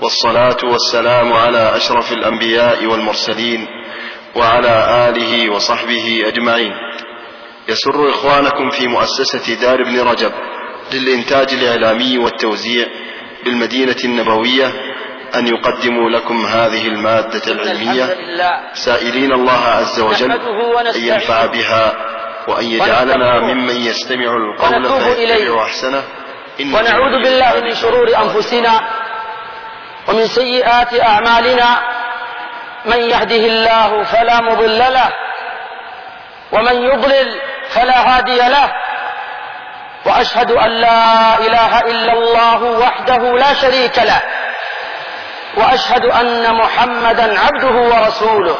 والصلاة والسلام على أشرف الأنبياء والمرسلين وعلى آله وصحبه أجمعين. يسر إخوانكم في مؤسسة دار ابن رجب للإنتاج الإعلامي والتوزيع بالمدينة النبوية أن يقدموا لكم هذه المادة العلمية، سائلين الله عز وجل أن ينفع بها وأن يجعلنا ممن يستمع القول فيتبع أحسنه. ونعوذ بالله من شرور أنفسنا ومن سيئات أعمالنا، من يهده الله فلا مضل له ومن يضلل فلا هادي له، وأشهد أن لا إله إلا الله وحده لا شريك له، وأشهد أن محمدا عبده ورسوله.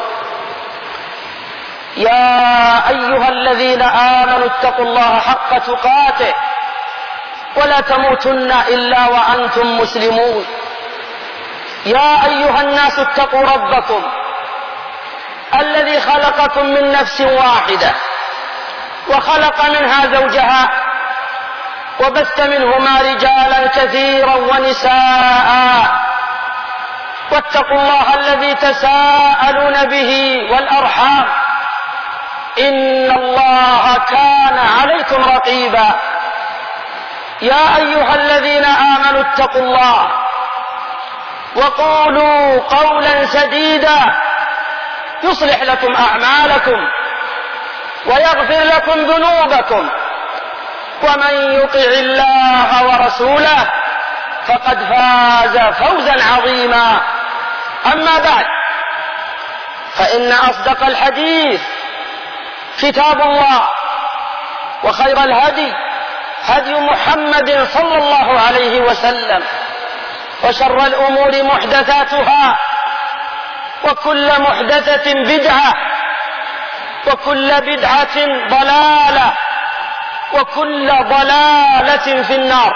يا أيها الذين آمنوا اتقوا الله حق تقاته ولا تموتن إلا وأنتم مسلمون. يا أيها الناس اتقوا ربكم الذي خلقكم من نفس واحدة وخلق منها زوجها وبث منهما رجالا كثيرا ونساء، واتقوا الله الذي تساءلون به والأرحام إن الله كان عليكم رقيبا. يا أيها الذين آمنوا اتقوا الله وقولوا قولا سديدا يصلح لكم أعمالكم ويغفر لكم ذنوبكم، ومن يطع الله ورسوله فقد فاز فوزا عظيما. أما بعد، فإن أصدق الحديث كتاب الله، وخير الهدي هدي محمد صلى الله عليه وسلم، وشر الأمور محدثاتها، وكل محدثة بدعة، وكل بدعة ضلالة، وكل ضلالة في النار.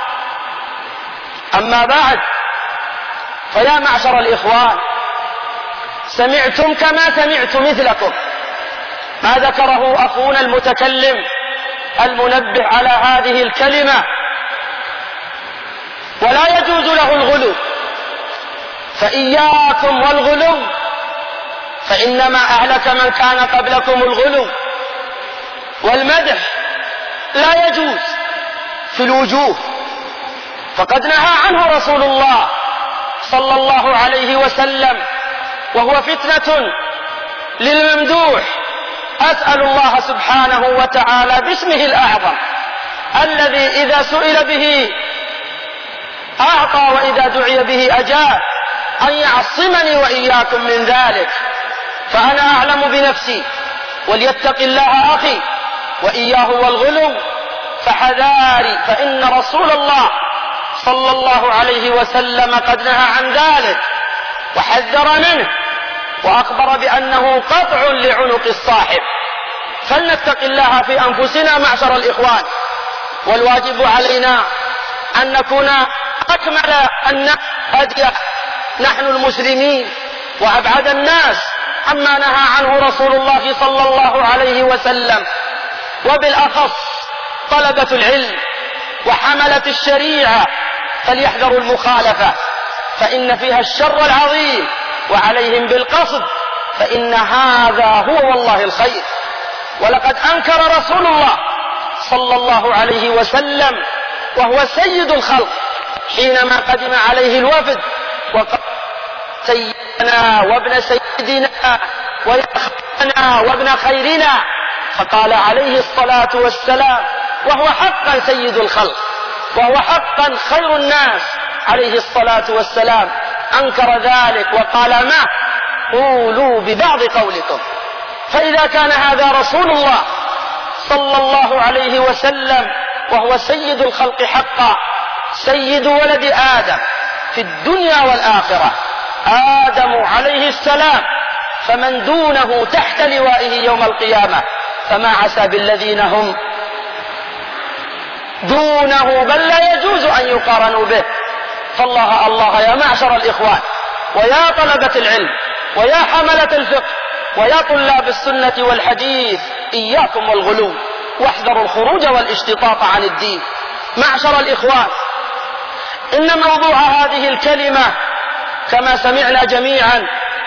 أما بعد، فيا معشر الإخوان، سمعتم كما سمعت مثلكم ما ذكره أخونا المتكلم المنبه على هذه الكلمة، ولا يجوز له الغلو، فإياكم والغلو، فإنما أهلك من كان قبلكم الغلو. والمدح لا يجوز في الوجوه، فقد نهى عنه رسول الله صلى الله عليه وسلم، وهو فتنة للممدوح. أسأل الله سبحانه وتعالى باسمه الأعظم الذي إذا سئل به أعطى وإذا دعي به أجاب أن يعصمني وإياكم من ذلك. فأنا أعلم بنفسي، وليتق الله أخي وإياه والغلو فحذاري، فإن رسول الله صلى الله عليه وسلم قد نهى عن ذلك وحذر منه، وأخبر بأنه قطع لعنق الصاحب. فلنتق الله في أنفسنا معشر الإخوان، والواجب علينا أن نكون أكمل الناس هديا نحن المسلمين، وأبعد الناس عما نهى عنه رسول الله صلى الله عليه وسلم، وبالأخص طلبة العلم وحملة الشريعة فليحذروا المخالفة، فإن فيها الشر العظيم، وعليهم بالقصد، فإن هذا هو والله الخير. ولقد أنكر رسول الله صلى الله عليه وسلم وهو سيد الخلق حينما قدم عليه الوفد وقال: سيدنا وابن سيدنا ويا خيرنا وابن خيرنا، فقال عليه الصلاة والسلام وهو حقا سيد الخلق وهو حقا خير الناس عليه الصلاة والسلام، أنكر ذلك وقال: ما قولوا ببعض قولكم. فإذا كان هذا رسول الله صلى الله عليه وسلم وهو سيد الخلق حقا، سيد ولد آدم في الدنيا والآخرة، آدم عليه السلام، فمن دونه تحت لوائه يوم القيامة، فما عسى بالذين هم دونه، بل لا يجوز أن يقارنوا به. فالله الله يا معشر الإخوان، ويا طلبة العلم، ويا حملة الفقه، ويا طلاب السنة والحديث، إياكم والغلو، واحذروا الخروج والاشتطاط عن الدين. معشر الإخوان، إن موضوع هذه الكلمة كما سمعنا جميعا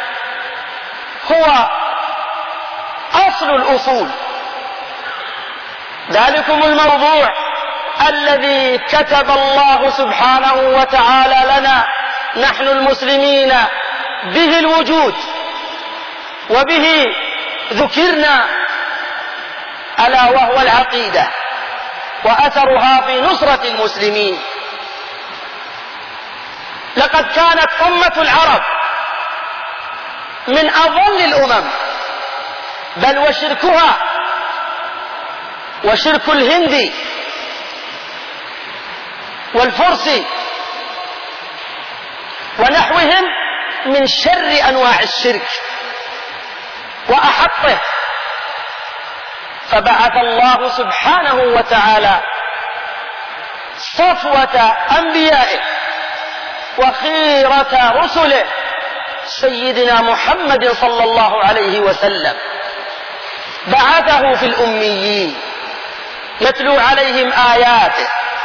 هو أصل الأصول، ذلكم الموضوع الذي كتب الله سبحانه وتعالى لنا نحن المسلمين به الوجود وبه ذكرنا، ألا وهو العقيدة وأثرها في نصرة المسلمين. لقد كانت أمة العرب من أضل الأمم، بل وشركها وشرك الهند والفرس ونحوهم من شر أنواع الشرك وأحطه. فبعث الله سبحانه وتعالى صفوة أنبيائه وخيرة رسله سيدنا محمد صلى الله عليه وسلم، بعثه في الأميين يتلو عليهم آياته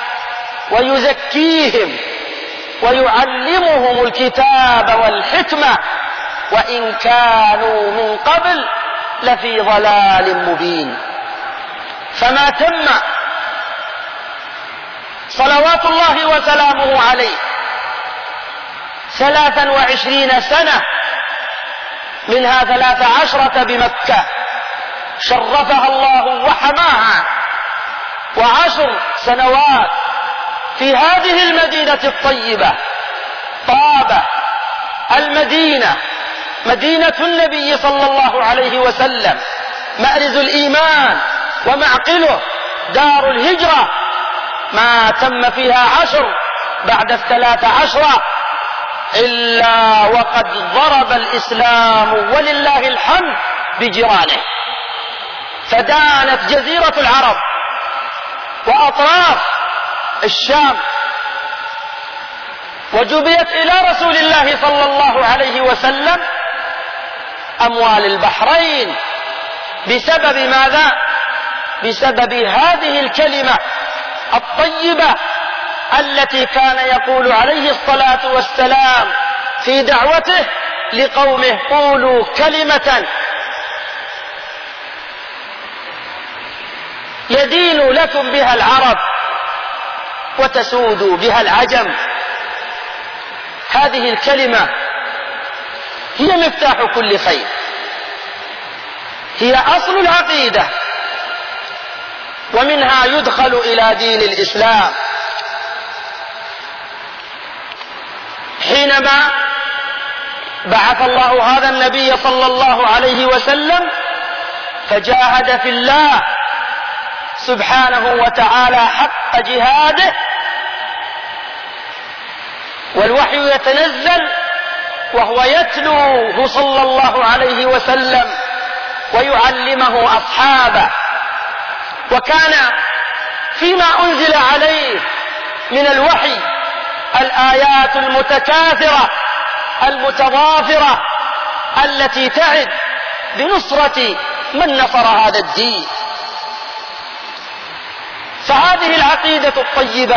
ويزكيهم ويعلمهم الكتاب والحكمة وإن كانوا من قبل لفي ضلال مبين. فما تم صلوات الله وسلامه عليه 23 سنة، منها 13 بمكة شرفها الله وحماها، و10 سنوات في هذه المدينة الطيبة طابة المدينة، مدينة النبي صلى الله عليه وسلم، مأرز الإيمان ومعقله، دار الهجرة، ما تم فيها 10 بعد 13 إلا وقد ضرب الإسلام ولله الحمد بجيرانه، فدانت جزيرة العرب وأطراف الشام، وجبيت إلى رسول الله صلى الله عليه وسلم أموال البحرين بسبب ماذا؟ بسبب هذه الكلمة الطيبة التي كان يقول عليه الصلاة والسلام في دعوته لقومه: قولوا كلمة يدين لكم بها العرب وتسود بها العجم. هذه الكلمة هي مفتاح كل خير، هي أصل العقيدة، ومنها يدخل إلى دين الإسلام. حينما بعث الله هذا النبي صلى الله عليه وسلم فجاهد في الله سبحانه وتعالى حق جهاده، والوحي يتنزل وهو يتلوه صلى الله عليه وسلم ويعلمه أصحابه. وكان فيما أنزل عليه من الوحي الآيات المتكاثرة المتضافرة التي تعد بنصرة من نصر هذا الدين. فهذه العقيدة الطيبة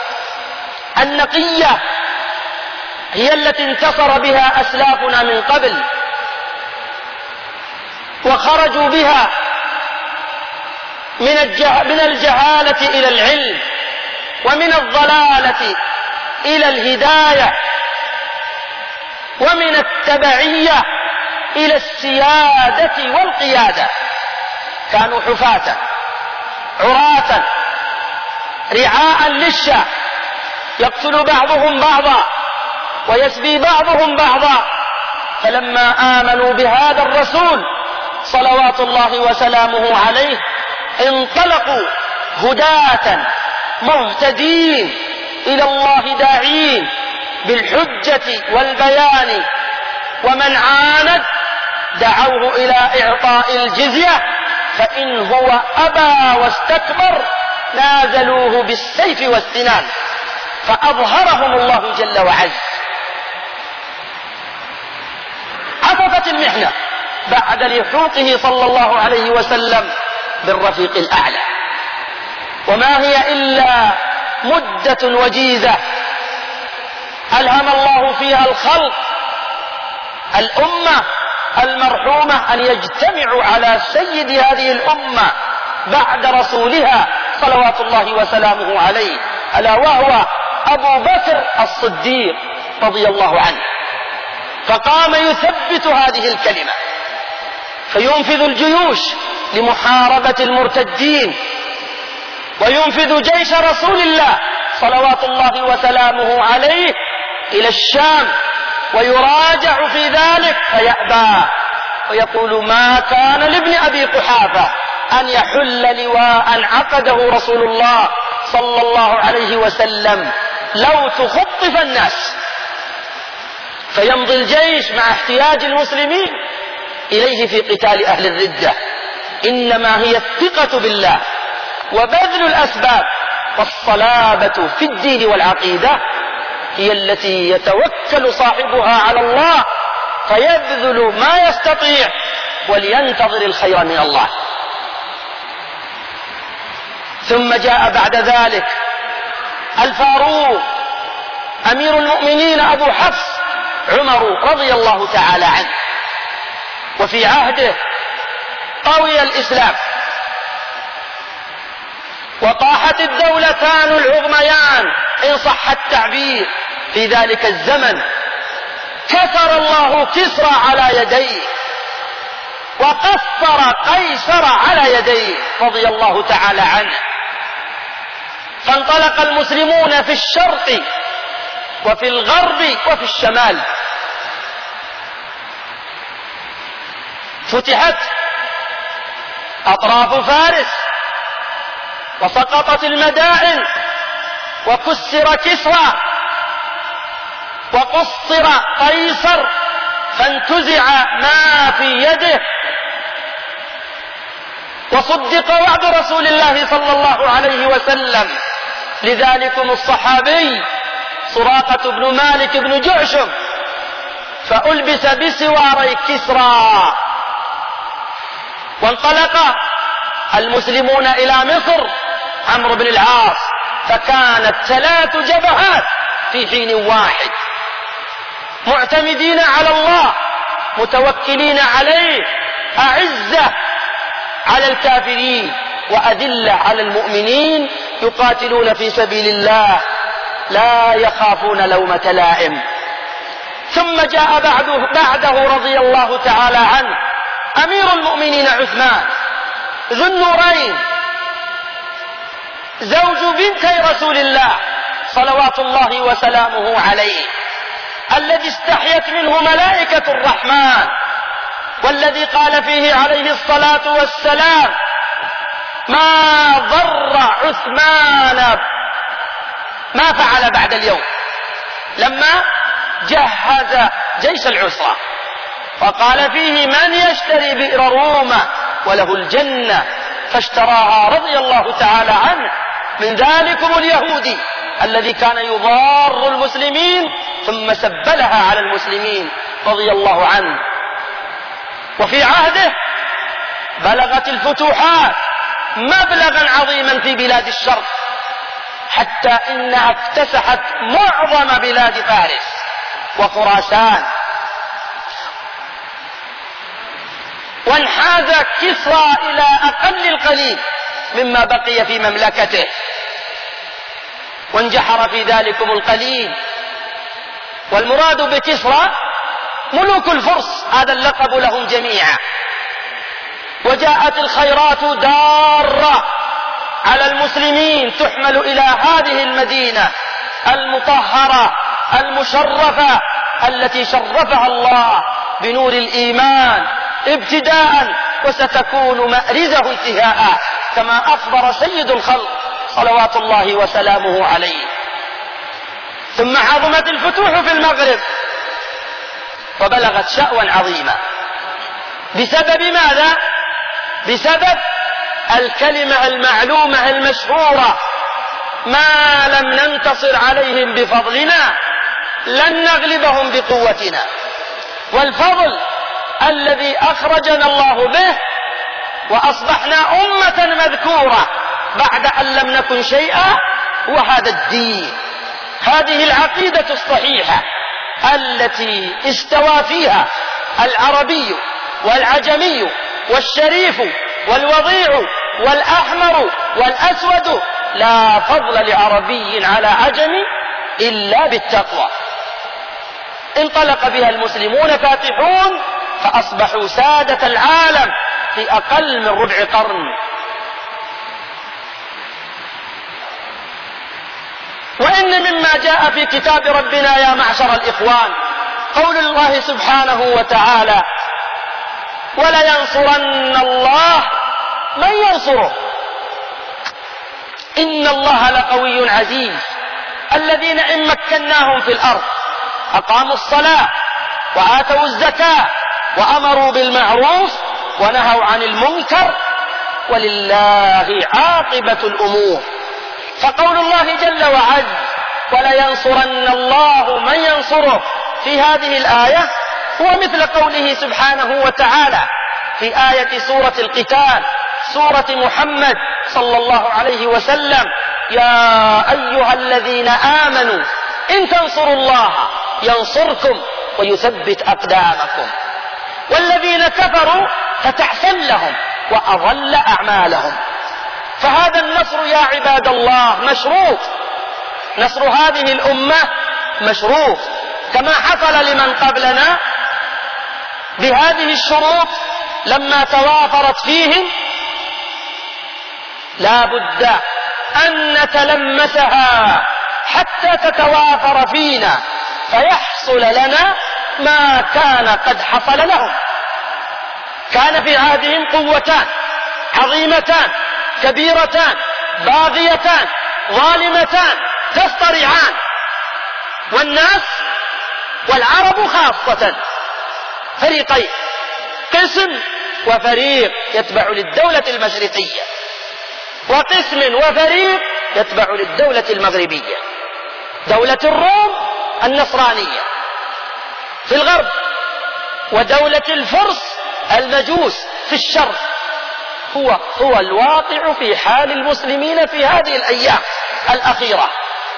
النقية هي التي انتصر بها أسلافنا من قبل، وخرجوا بها من الجهالة إلى العلم، ومن الضلالة إلى الهداية، ومن التبعية إلى السيادة والقيادة. كانوا حفاة عراة رعاء للشاة، يقتل بعضهم بعضا ويسبي بعضهم بعضا. فلما آمنوا بهذا الرسول صلوات الله وسلامه عليه انطلقوا هداة مهتدين إلى الله داعين بالحجة والبيان، ومن عاند دعوه إلى إعطاء الجزية، فإن هو أبى واستكبر نازلوه بالسيف والسنان، فأظهرهم الله جل وعز. عطفت المحنة بعد لحوقه صلى الله عليه وسلم بالرفيق الأعلى، وما هي إلا مدة وجيزة ألهم الله فيها الخلق الأمة المرحومة أن يجتمعوا على سيد هذه الأمة بعد رسولها صلوات الله وسلامه عليه، ألا وهو أبو بكر الصديق رضي الله عنه. فقام يثبت هذه الكلمة، فينفذ الجيوش لمحاربة المرتدين، وينفذ جيش رسول الله صلوات الله وسلامه عليه إلى الشام، ويراجع في ذلك فيأبى ويقول: ما كان لابن أبي قحافة أن يحل لواء عقده رسول الله صلى الله عليه وسلم لو تخطف الناس. فيمضي الجيش مع احتياج المسلمين إليه في قتال أهل الردة. إنما هي الثقة بالله وبذل الأسباب والصلابة في الدين والعقيدة هي التي يتوكل صاحبها على الله فيبذل ما يستطيع ولينتظر الخير من الله. ثم جاء بعد ذلك الفاروق أمير المؤمنين أبو حفص عمر رضي الله تعالى عنه، وفي عهده قوي الإسلام وطاحت الدولتان العظميان إن صح التعبير في ذلك الزمن. كسر الله كسرى على يديه وقصر قيصر على يديه رضي الله تعالى عنه. فانطلق المسلمون في الشرق وفي الغرب وفي الشمال، فتحت أطراف فارس وسقطت المدائن وكسر كسرى وقصر قيصر فانتزع ما في يده، وصدق وعد رسول الله صلى الله عليه وسلم لذلكم الصحابي سراقة بن مالك بن جعشم، فألبس بسواري كسرى. وانطلق المسلمون إلى مصر عمرو بن العاص، فكانت 3 جبهات في حين واحد، معتمدين على الله متوكلين عليه، أعزة على الكافرين وأذلة على المؤمنين، يقاتلون في سبيل الله لا يخافون لومة لائم. ثم جاء بعده رضي الله تعالى عنه أمير المؤمنين عثمان ذو النورين زوج بنتي رسول الله صلوات الله وسلامه عليه، الذي استحيت منه ملائكة الرحمن، والذي قال فيه عليه الصلاة والسلام: ما ضر عثمان ما فعل بعد اليوم، لما جهز جيش العسرة وقال فيه: من يشتري بئر رومة وله الجنة، فاشتراها رضي الله تعالى عنه من ذلكم اليهودي الذي كان يضار المسلمين ثم سبلها على المسلمين رضي الله عنه. وفي عهده بلغت الفتوحات مبلغا عظيما في بلاد الشرق، حتى إنها اكتسحت معظم بلاد فارس وخراسان، وانحاز كسرى إلى أقل القليل مما بقي في مملكته، وانجحر في ذلكم القليل. والمراد بكسرى ملوك الفرس، هذا اللقب لهم جميعا. وجاءت الخيرات دارة على المسلمين تحمل إلى هذه المدينة المطهرة المشرفة التي شرفها الله بنور الإيمان ابتداء، وستكون مأرزه انتهاء، كما أخبر سيد الخلق صلوات الله وسلامه عليه. ثم عظمت الفتوح في المغرب وبلغت شأوا عظيما. بسبب ماذا؟ بسبب الكلمة المعلومة المشهورة: ما لم ننتصر عليهم بفضلنا لن نغلبهم بقوتنا. والفضل الذي أخرجنا الله به وأصبحنا أمة مذكورة بعد أن لم نكن شيئا، وهذا الدين، هذه العقيدة الصحيحة التي استوى فيها العربي والعجمي والشريف والوضيع والأحمر والأسود لا فضل لعربي على عجمي إلا بالتقوى. انطلق بها المسلمون فاتحون فأصبحوا سادة العالم في أقل من ربع قرن. وإن مما جاء في كتاب ربنا يا معشر الإخوان قول الله سبحانه وتعالى: ولينصرن الله من ينصره إن الله لقوي عزيز. الذين إن مكناهم في الأرض أقاموا الصلاة وآتوا الزكاة وأمروا بالمعروف ونهوا عن المنكر ولله عاقبة الأمور. فقول الله جل وعز ولينصرن الله من ينصره في هذه الآية هو مثل قوله سبحانه وتعالى في آية سورة القتال سورة محمد صلى الله عليه وسلم: يا أيها الذين آمنوا إن تنصروا الله ينصركم ويثبت أقدامكم. والذين كفروا فتعسل لهم وأضل أعمالهم. فهذا النصر يا عباد الله مشروط، نصر هذه الأمة مشروط كما حصل لمن قبلنا بهذه الشروط لما توافرت فيهم لا بد أن نتلمسها حتى تتوافر فينا فيحصل لنا ما كان قد حصل لهم. كان في عهدهم قوتان عظيمتان كبيرتان باغيتان ظالمتان تصطرعان، والناس والعرب خاصة فريقين، قسم وفريق يتبع للدولة المشرقية، وقسم وفريق يتبع للدولة المغربية. دولة الروم النصرانية في الغرب، ودولة الفرس المجوس في الشرق. هو الواقع في حال المسلمين في هذه الأيام الأخيرة.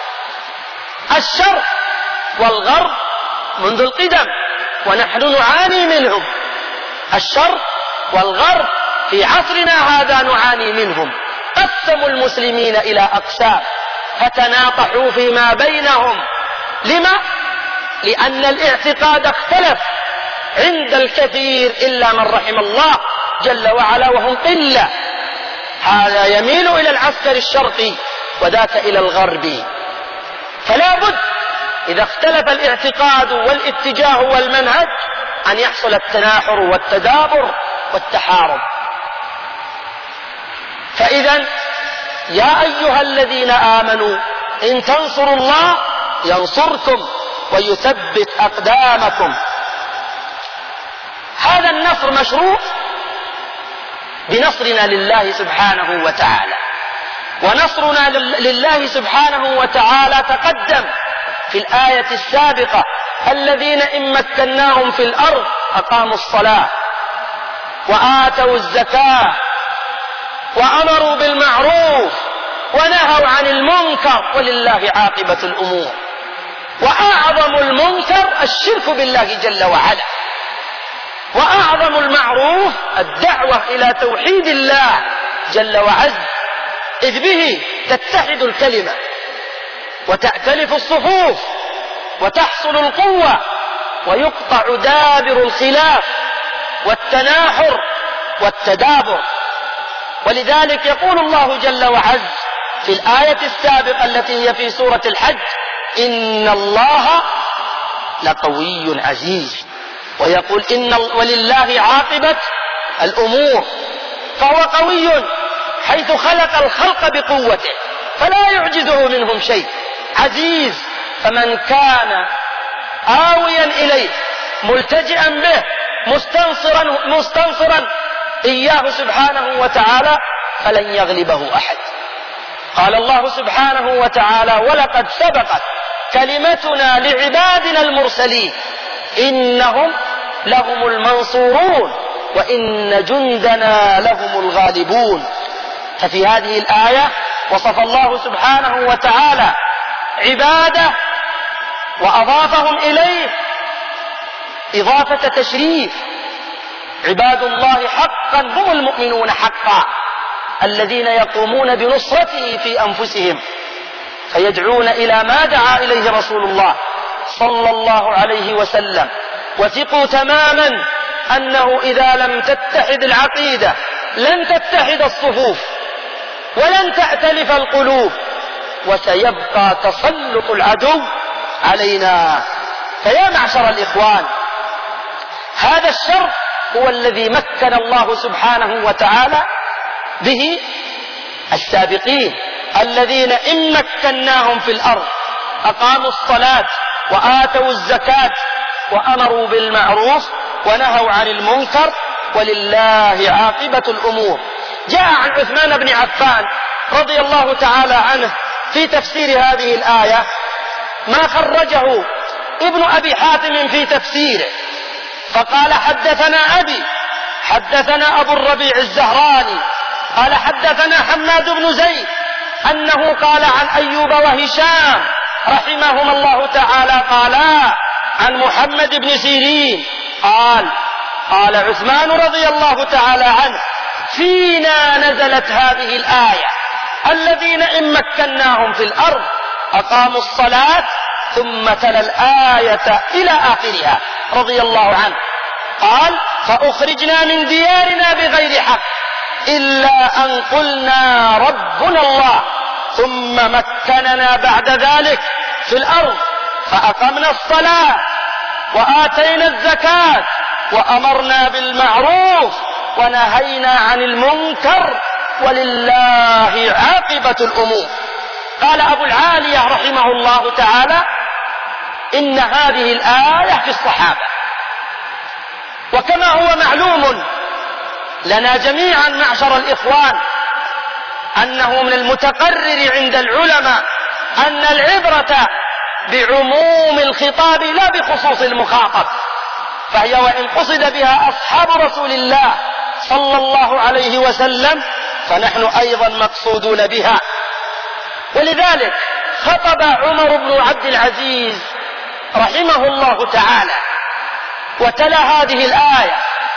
الشرق والغرب منذ القدم ونحن نعاني منهم. الشرق والغرب في عصرنا هذا نعاني منهم. قسموا المسلمين إلى أقسام فتناطحوا فيما بينهم. لما؟ لأن الاعتقاد اختلف عند الكثير إلا من رحم الله جل وعلا وهم قلة. هذا يميل إلى العسكر الشرقي وذاك إلى الغربي. فلا بد إذا اختلف الاعتقاد والاتجاه والمنهج أن يحصل التناحر والتدابر والتحارب. فإذا يا أيها الذين آمنوا إن تنصروا الله ينصركم ويثبت أقدامكم. هذا النصر مشروط بنصرنا لله سبحانه وتعالى. ونصرنا لله سبحانه وتعالى تقدم في الآية السابقة: الذين إن مكناهم في الأرض أقاموا الصلاة وآتوا الزكاة وأمروا بالمعروف ونهوا عن المنكر ولله عاقبة الأمور. وأعظم المنكر الشرك بالله جل وعلا، وأعظم المعروف الدعوة إلى توحيد الله جل وعز، إذ به تتحد الكلمة وتأتلف الصفوف وتحصل القوة ويقطع دابر الخلاف والتناحر والتدابر. ولذلك يقول الله جل وعز في الآية السابقة التي هي في سورة الحج: إن الله لقوي عزيز. ويقول ولله عاقبة الأمور. فهو قوي حيث خلق الخلق بقوته فلا يعجزه منهم شيء. عزيز فمن كان آويا إليه ملتجئا به مستنصرا إياه سبحانه وتعالى فلن يغلبه أحد. قال الله سبحانه وتعالى: ولقد سبقت كلمتنا لعبادنا المرسلين إنهم لهم المنصورون وإن جندنا لهم الغالبون. ففي هذه الآية وصف الله سبحانه وتعالى عباده وأضافهم إليه إضافة تشريف. عباد الله حقا هم المؤمنون حقا الذين يقومون بنصرته في أنفسهم، فيدعون إلى ما دعا إليه رسول الله صلى الله عليه وسلم. وثقوا تماما أنه إذا لم تتحد العقيدة لن تتحد الصفوف ولن تأتلف القلوب، وسيبقى تسلط العدو علينا. فيا معشر الإخوان، هذا الشر هو الذي مكن الله سبحانه وتعالى به السابقين الذين إن مكناهم في الأرض أقاموا الصلاة وآتوا الزكاة وأمروا بالمعروف ونهوا عن المنكر ولله عاقبة الأمور. جاء عن عثمان بن عفان رضي الله تعالى عنه في تفسير هذه الآية ما خرجه ابن أبي حاتم في تفسيره، فقال حدثنا أبي حدثنا أبو الربيع الزهراني قال حدثنا حماد بن زيد أنه قال عن أيوب وهشام رحمهما الله تعالى قالا عن محمد بن سيرين قال عثمان رضي الله تعالى عنه فينا نزلت هذه الآية الذين إن مكناهم في الأرض أقاموا الصلاة، ثم تلا الآية إلى آخرها رضي الله عنه. قال فأخرجنا من ديارنا بغير حق إلا أن قلنا ربنا الله، ثم مكننا بعد ذلك في الأرض فأقمنا الصلاة وآتينا الزكاة وأمرنا بالمعروف ونهينا عن المنكر ولله عاقبة الأمور. قال أبو العالية رحمه الله تعالى إن هذه الآية في الصحابة، وكما هو معلوم لنا جميعا معشر الإخوان أنه من المتقرر عند العلماء أن العبرة بعموم الخطاب لا بخصوص المخاطب، فهي وإن قصد بها أصحاب رسول الله صلى الله عليه وسلم فنحن أيضا مقصودون بها. ولذلك خطب عمر بن عبد العزيز رحمه الله تعالى وتلا هذه الآية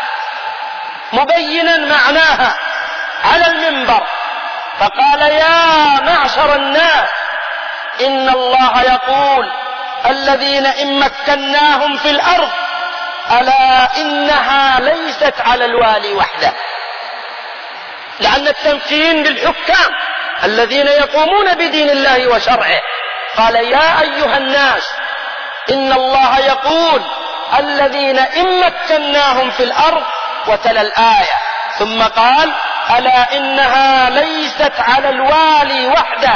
مبينا معناها على المنبر، فقال يا معشر الناس إن الله يقول الذين إن مكناهم في الأرض ألا إنها ليست على الوالي وحده، لأن التمكين للحكام الذين يقومون بدين الله وشرعه. قال يا أيها الناس إن الله يقول الذين إن مكناهم في الأرض وتلا الآية، ثم قال ألا إنها ليست على الوالي وحده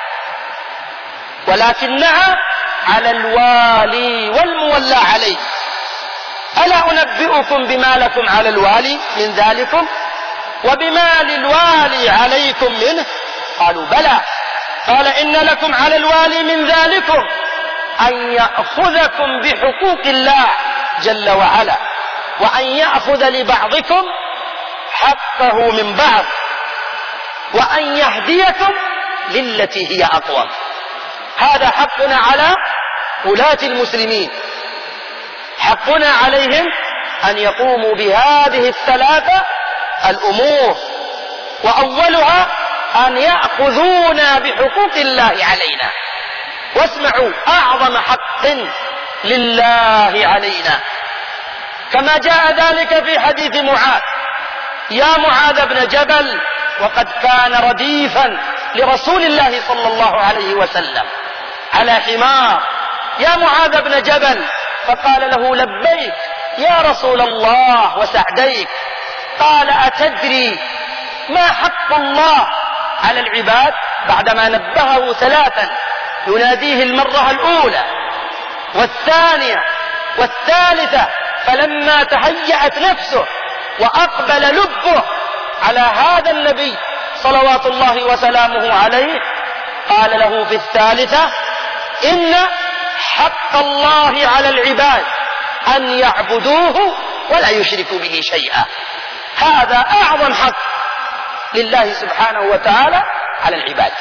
ولكنها على الوالي والمولى عليه. ألا أنبئكم بما لكم على الوالي من ذلكم وبما للوالي عليكم منه؟ قالوا بلى. قال إن لكم على الوالي من ذلكم أن يأخذكم بحقوق الله جل وعلا، وأن يأخذ لبعضكم حقه من بعض، وأن يهديكم للتي هي أقوم. هذا حقنا على ولاة المسلمين، حقنا عليهم أن يقوموا بهذه الثلاثة الأمور، وأولها أن يأخذونا بحقوق الله علينا. واسمعوا أعظم حق لله علينا كما جاء ذلك في حديث معاذ: يا معاذ بن جبل، وقد كان رديفا لرسول الله صلى الله عليه وسلم على حمار، يا معاذ بن جبل، فقال له لبيك يا رسول الله وسعديك. قال أتدري ما حق الله على العباد؟ بعدما نبهه ثلاثا يناديه المرة الأولى والثانية والثالثة، فلما تهيأت نفسه وأقبل لبه على هذا النبي صلوات الله وسلامه عليه قال له في الثالثة: إن حق الله على العباد أن يعبدوه ولا يشركوا به شيئا. هذا أعظم حق لله سبحانه وتعالى على العباد.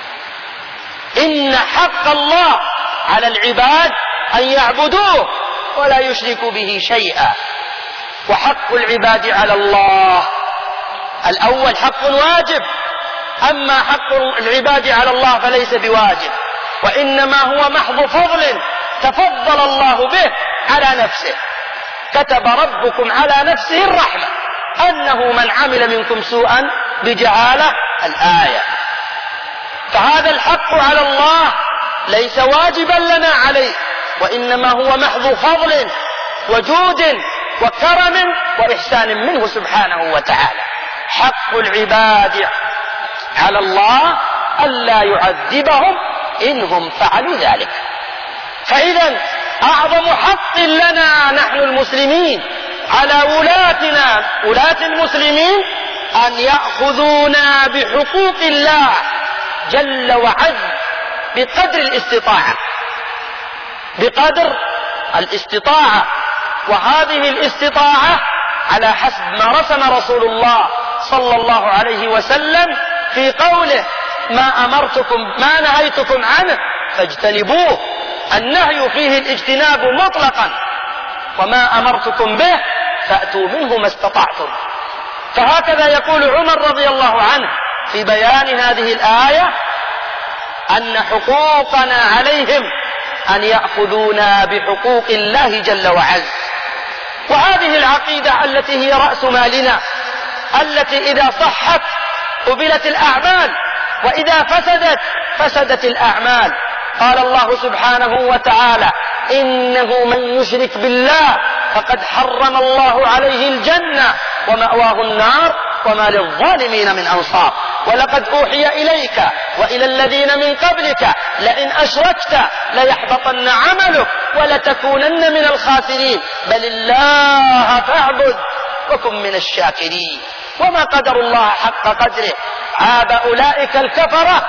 إن حق الله على العباد أن يعبدوه ولا يشرك به شيئا. وحق العباد على الله الأول حق واجب، أما حق العباد على الله فليس بواجب، وإنما هو محض فضل تفضل الله به على نفسه. كتب ربكم على نفسه الرحمة أنه من عمل منكم سوءا بجهالة الآية. فهذا الحق على الله ليس واجبا لنا عليه، وإنما هو محض فضل وجود وكرم وإحسان منه سبحانه وتعالى. حق العباد على الله ألا يعذبهم إنهم فعلوا ذلك. فإذا أعظم حق لنا نحن المسلمين على ولاتنا ولاة المسلمين أن يأخذونا بحقوق الله جل وعز بقدر الاستطاعة، بقدر الاستطاعة. وهذه الاستطاعة على حسب ما رسم رسول الله صلى الله عليه وسلم في قوله: ما نهيتكم عنه فاجتنبوه. النهي فيه الاجتناب مطلقا، وما أمرتكم به فأتوا منه ما استطعتم. فهكذا يقول عمر رضي الله عنه في بيان هذه الآية أن حقوقنا عليهم أن يأخذونا بحقوق الله جل وعز. وهذه العقيدة التي هي رأس مالنا، التي إذا صحت قبلت الأعمال، وإذا فسدت الأعمال. قال الله سبحانه وتعالى: إنه من يشرك بالله فقد حرم الله عليه الجنة ومأواه النار وما للظالمين من أنصار. ولقد أوحي إليك وإلى الذين من قبلك لئن أشركت ليحبطن عملك ولتكونن من الخاسرين بل الله فاعبد وكن من الشاكرين. وما قدر الله حق قدره. عاب أولئك الكفرة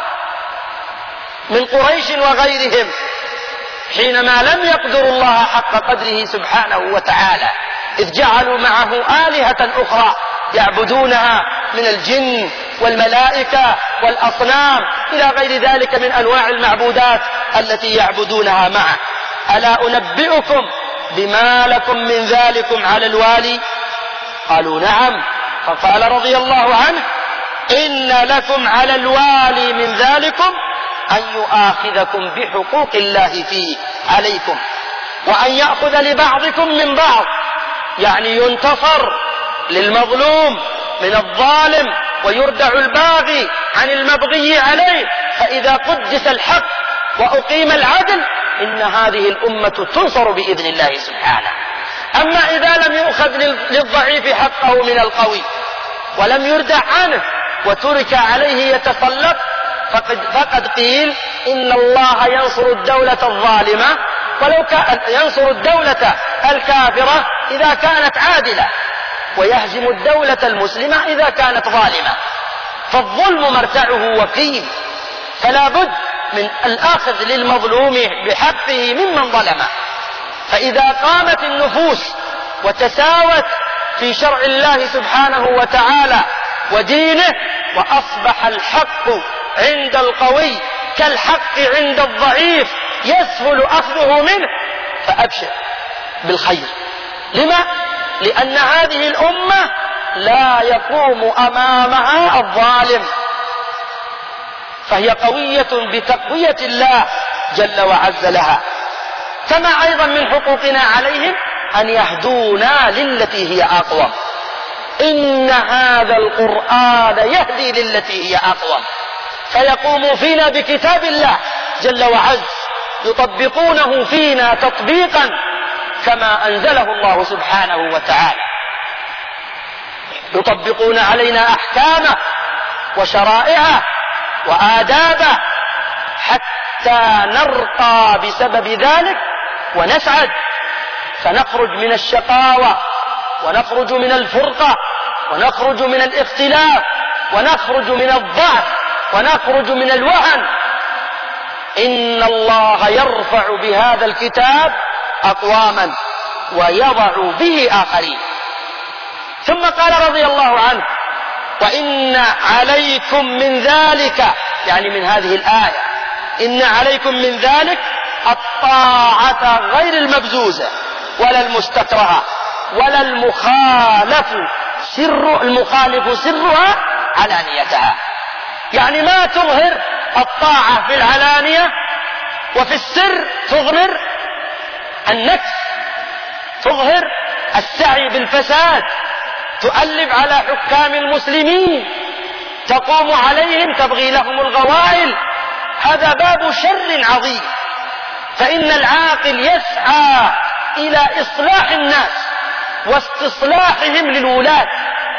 من قريش وغيرهم حينما لم يقدروا الله حق قدره سبحانه وتعالى، إذ جعلوا معه آلهة أخرى يعبدونها من الجن والملائكة والأصنام إلى غير ذلك من أنواع المعبودات التي يعبدونها معه. ألا أنبئكم بما لكم من ذلكم على الوالي؟ قالوا: نعم. فقال رضي الله عنه: إن لكم على الوالي من ذلكم أن يؤاخذكم بحقوق الله فيه عليكم، وأن يأخذ لبعضكم من بعض، يعني ينتصر للمظلوم من الظالم ويردع الباغي عن المبغي عليه. فإذا قدس الحق وأقيم العدل إن هذه الأمة تنصر بإذن الله سبحانه. أما إذا لم يؤخذ للضعيف حقه من القوي ولم يردع عنه وترك عليه يتسلط فقد قيل إن الله ينصر الدولة الظالمة ولو كان ينصر الدولة الكافرة إذا كانت عادلة، ويهزم الدولة المسلمة إذا كانت ظالمة. فالظلم مرتعه وكيل، فلا بد من الأخذ للمظلوم بحقه ممن ظلمه. فإذا قامت النفوس وتساوت في شرع الله سبحانه وتعالى ودينه، وأصبح الحق عند القوي كالحق عند الضعيف يسهل أخذه منه، فأبشر بالخير. لما؟ لأن هذه الأمة لا يقوم أمامها الظالم، فهي قوية بتقوية الله جل وعز لها. كما أيضا من حقوقنا عليهم أن يهدونا للتي هي أقوم. إن هذا القرآن يهدي للتي هي أقوم، فيقوموا فينا بكتاب الله جل وعز، يطبقونه فينا تطبيقا كما أنزله الله سبحانه وتعالى، يطبقون علينا أحكامه وشرائعه وآدابه حتى نرقى بسبب ذلك ونسعد، فنخرج من الشقاوة ونخرج من الفرقة ونخرج من الاختلاف ونخرج من الضعف ونخرج من الوهن. إن الله يرفع بهذا الكتاب أقواما ويضع به آخرين. ثم قال رضي الله عنه: وإن عليكم من ذلك، يعني من هذه الآية، إن عليكم من ذلك الطاعة غير المبزوزة ولا المستكرهة ولا المخالف سرها علانيتها. يعني ما تظهر الطاعة في العلانية وفي السر تضمر النكس، تظهر السعي بالفساد، تؤلب على حكام المسلمين، تقوم عليهم، تبغي لهم الغوائل. هذا باب شر عظيم. فإن العاقل يسعى إلى إصلاح الناس واستصلاحهم للولاة،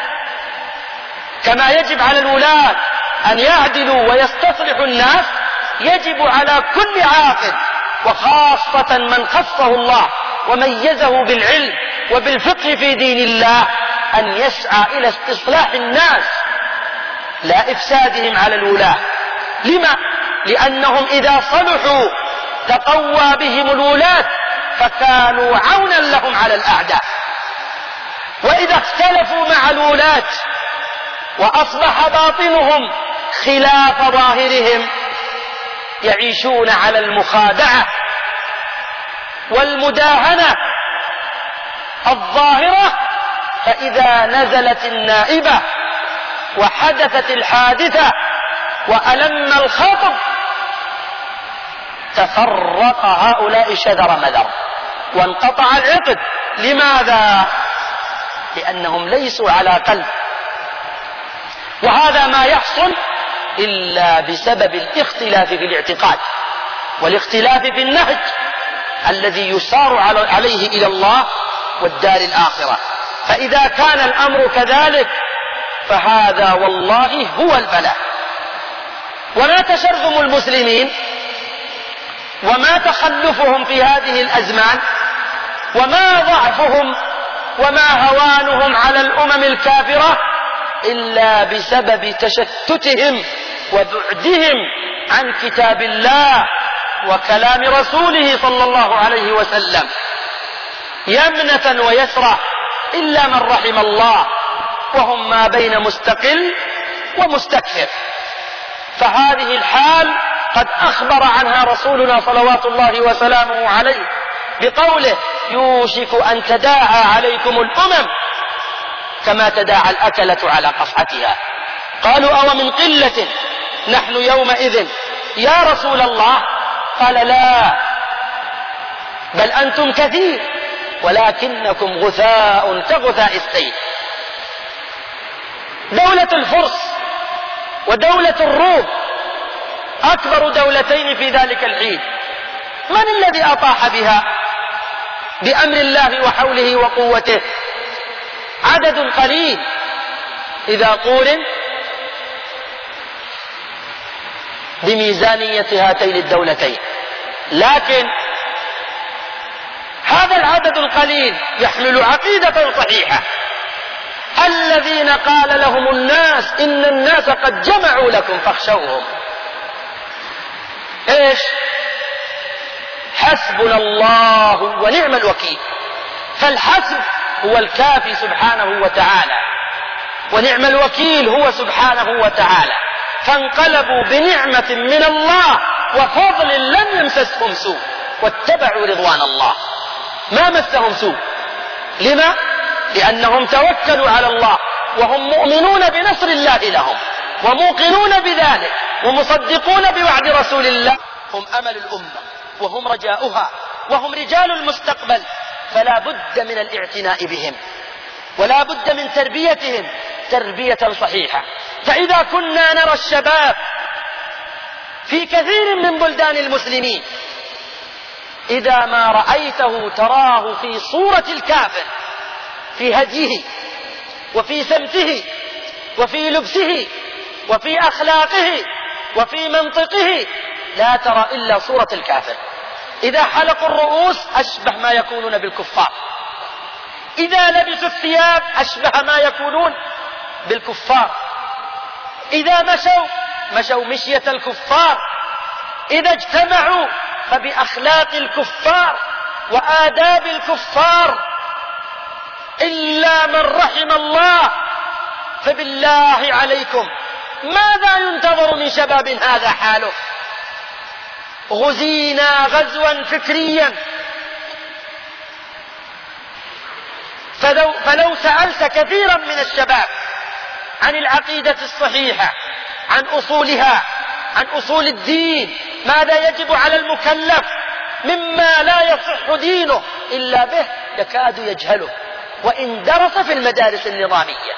كما يجب على الولاة أن يعدلوا ويستصلحوا الناس، يجب على كل عاقل وخاصة من خصه الله وميزه بالعلم وبالفقه في دين الله أن يسعى إلى استصلاح الناس لا إفسادهم على الولاة. لما؟ لأنهم إذا صلحوا تقوى بهم الولاة فكانوا عونا لهم على الأعداء، وإذا اختلفوا مع الولاة وأصبح باطنهم خلاف ظاهرهم يعيشون على المخادعة والمداهنة الظاهرة. فإذا نزلت النائبة وحدثت الحادثة وألم الخطب تفرق هؤلاء شذر مذر وانقطع العقد. لماذا؟ لأنهم ليسوا على قلب. وهذا ما يحصل إلا بسبب الاختلاف في الاعتقاد والاختلاف في النهج الذي يسار عليه إلى الله والدار الآخرة. فإذا كان الأمر كذلك فهذا والله هو البلاء. وما تشرذم المسلمين وما تخلفهم في هذه الأزمان وما ضعفهم وما هوانهم على الأمم الكافرة إلا بسبب تشتتهم وبعدهم عن كتاب الله وكلام رسوله صلى الله عليه وسلم يمنة ويسرى، إلا من رحم الله، وهم ما بين مستقل ومستكثر. فهذه الحال قد أخبر عنها رسولنا صلوات الله وسلامه عليه بقوله: يوشك أن تداعى عليكم الأمم كما تداعى الأكلة على قصعتها. قالوا: أو من قلة نحن يومئذ يا رسول الله؟ قال: لا، بل أنتم كثير ولكنكم غثاء كغثاء السيل. دولة الفرس ودولة الروم أكبر دولتين في ذلك الحين، من الذي أطاح بها بأمر الله وحوله وقوته؟ عدد قليل إذا قورن بميزانية هاتين الدولتين. لكن هذا العدد القليل يحمل عقيدة صحيحة. الذين قال لهم الناس إن الناس قد جمعوا لكم فاخشوهم، إيش؟ حسبنا الله ونعم الوكيل. فالحسب هو الكافي سبحانه وتعالى، ونعم الوكيل هو سبحانه وتعالى. فانقلبوا بنعمة من الله وفضل لم يمسسهم سوء واتبعوا رضوان الله، ما مسهم سوء. لما؟ لأنهم توكلوا على الله وهم مؤمنون بنصر الله لهم وموقنون بذلك ومصدقون بوعد رسول الله. هم أمل الأمة وهم رجاؤها وهم رجال المستقبل، فلا بد من الاعتناء بهم ولا بد من تربيتهم تربية صحيحة. فإذا كنا نرى الشباب في كثير من بلدان المسلمين إذا ما رأيته تراه في صورة الكافر، في هديه وفي سمته وفي لبسه وفي أخلاقه وفي منطقه، لا ترى إلا صورة الكافر. إذا حلقوا الرؤوس أشبه ما يكونون بالكفار، إذا لبسوا الثياب أشبه ما يكونون بالكفار، إذا مشوا مشية الكفار، إذا اجتمعوا فبأخلاق الكفار وآداب الكفار، إلا من رحم الله. فبالله عليكم ماذا ينتظر من شباب هذا حاله؟ غزينا غزوا فكريا. فلو سألت كثيرا من الشباب عن العقيدة الصحيحة، عن أصولها، عن أصول الدين، ماذا يجب على المكلف مما لا يصح دينه إلا به، يكاد يجهله وإن درس في المدارس النظامية.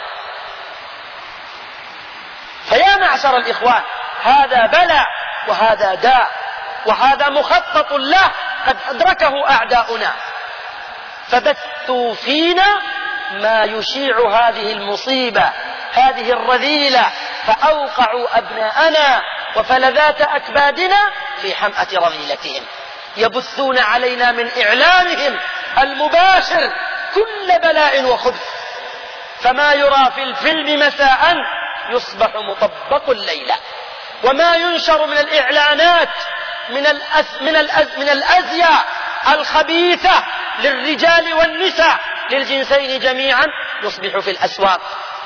فيا معشر الإخوان، هذا بلاء وهذا داء، وهذا مخطط له قد أدركه أعداؤنا، فبثوا فينا ما يشيع هذه المصيبة، هذه الرذيلة، فأوقعوا أبناءنا وفلذات أكبادنا في حمأة رذيلتهم. يبثون علينا من إعلامهم المباشر كل بلاء وخبث، فما يرى في الفيلم مساء يصبح مطبق الليلة، وما ينشر من الإعلانات من الأزياء الخبيثة للرجال والنساء للجنسين جميعا يصبح في الأسواق.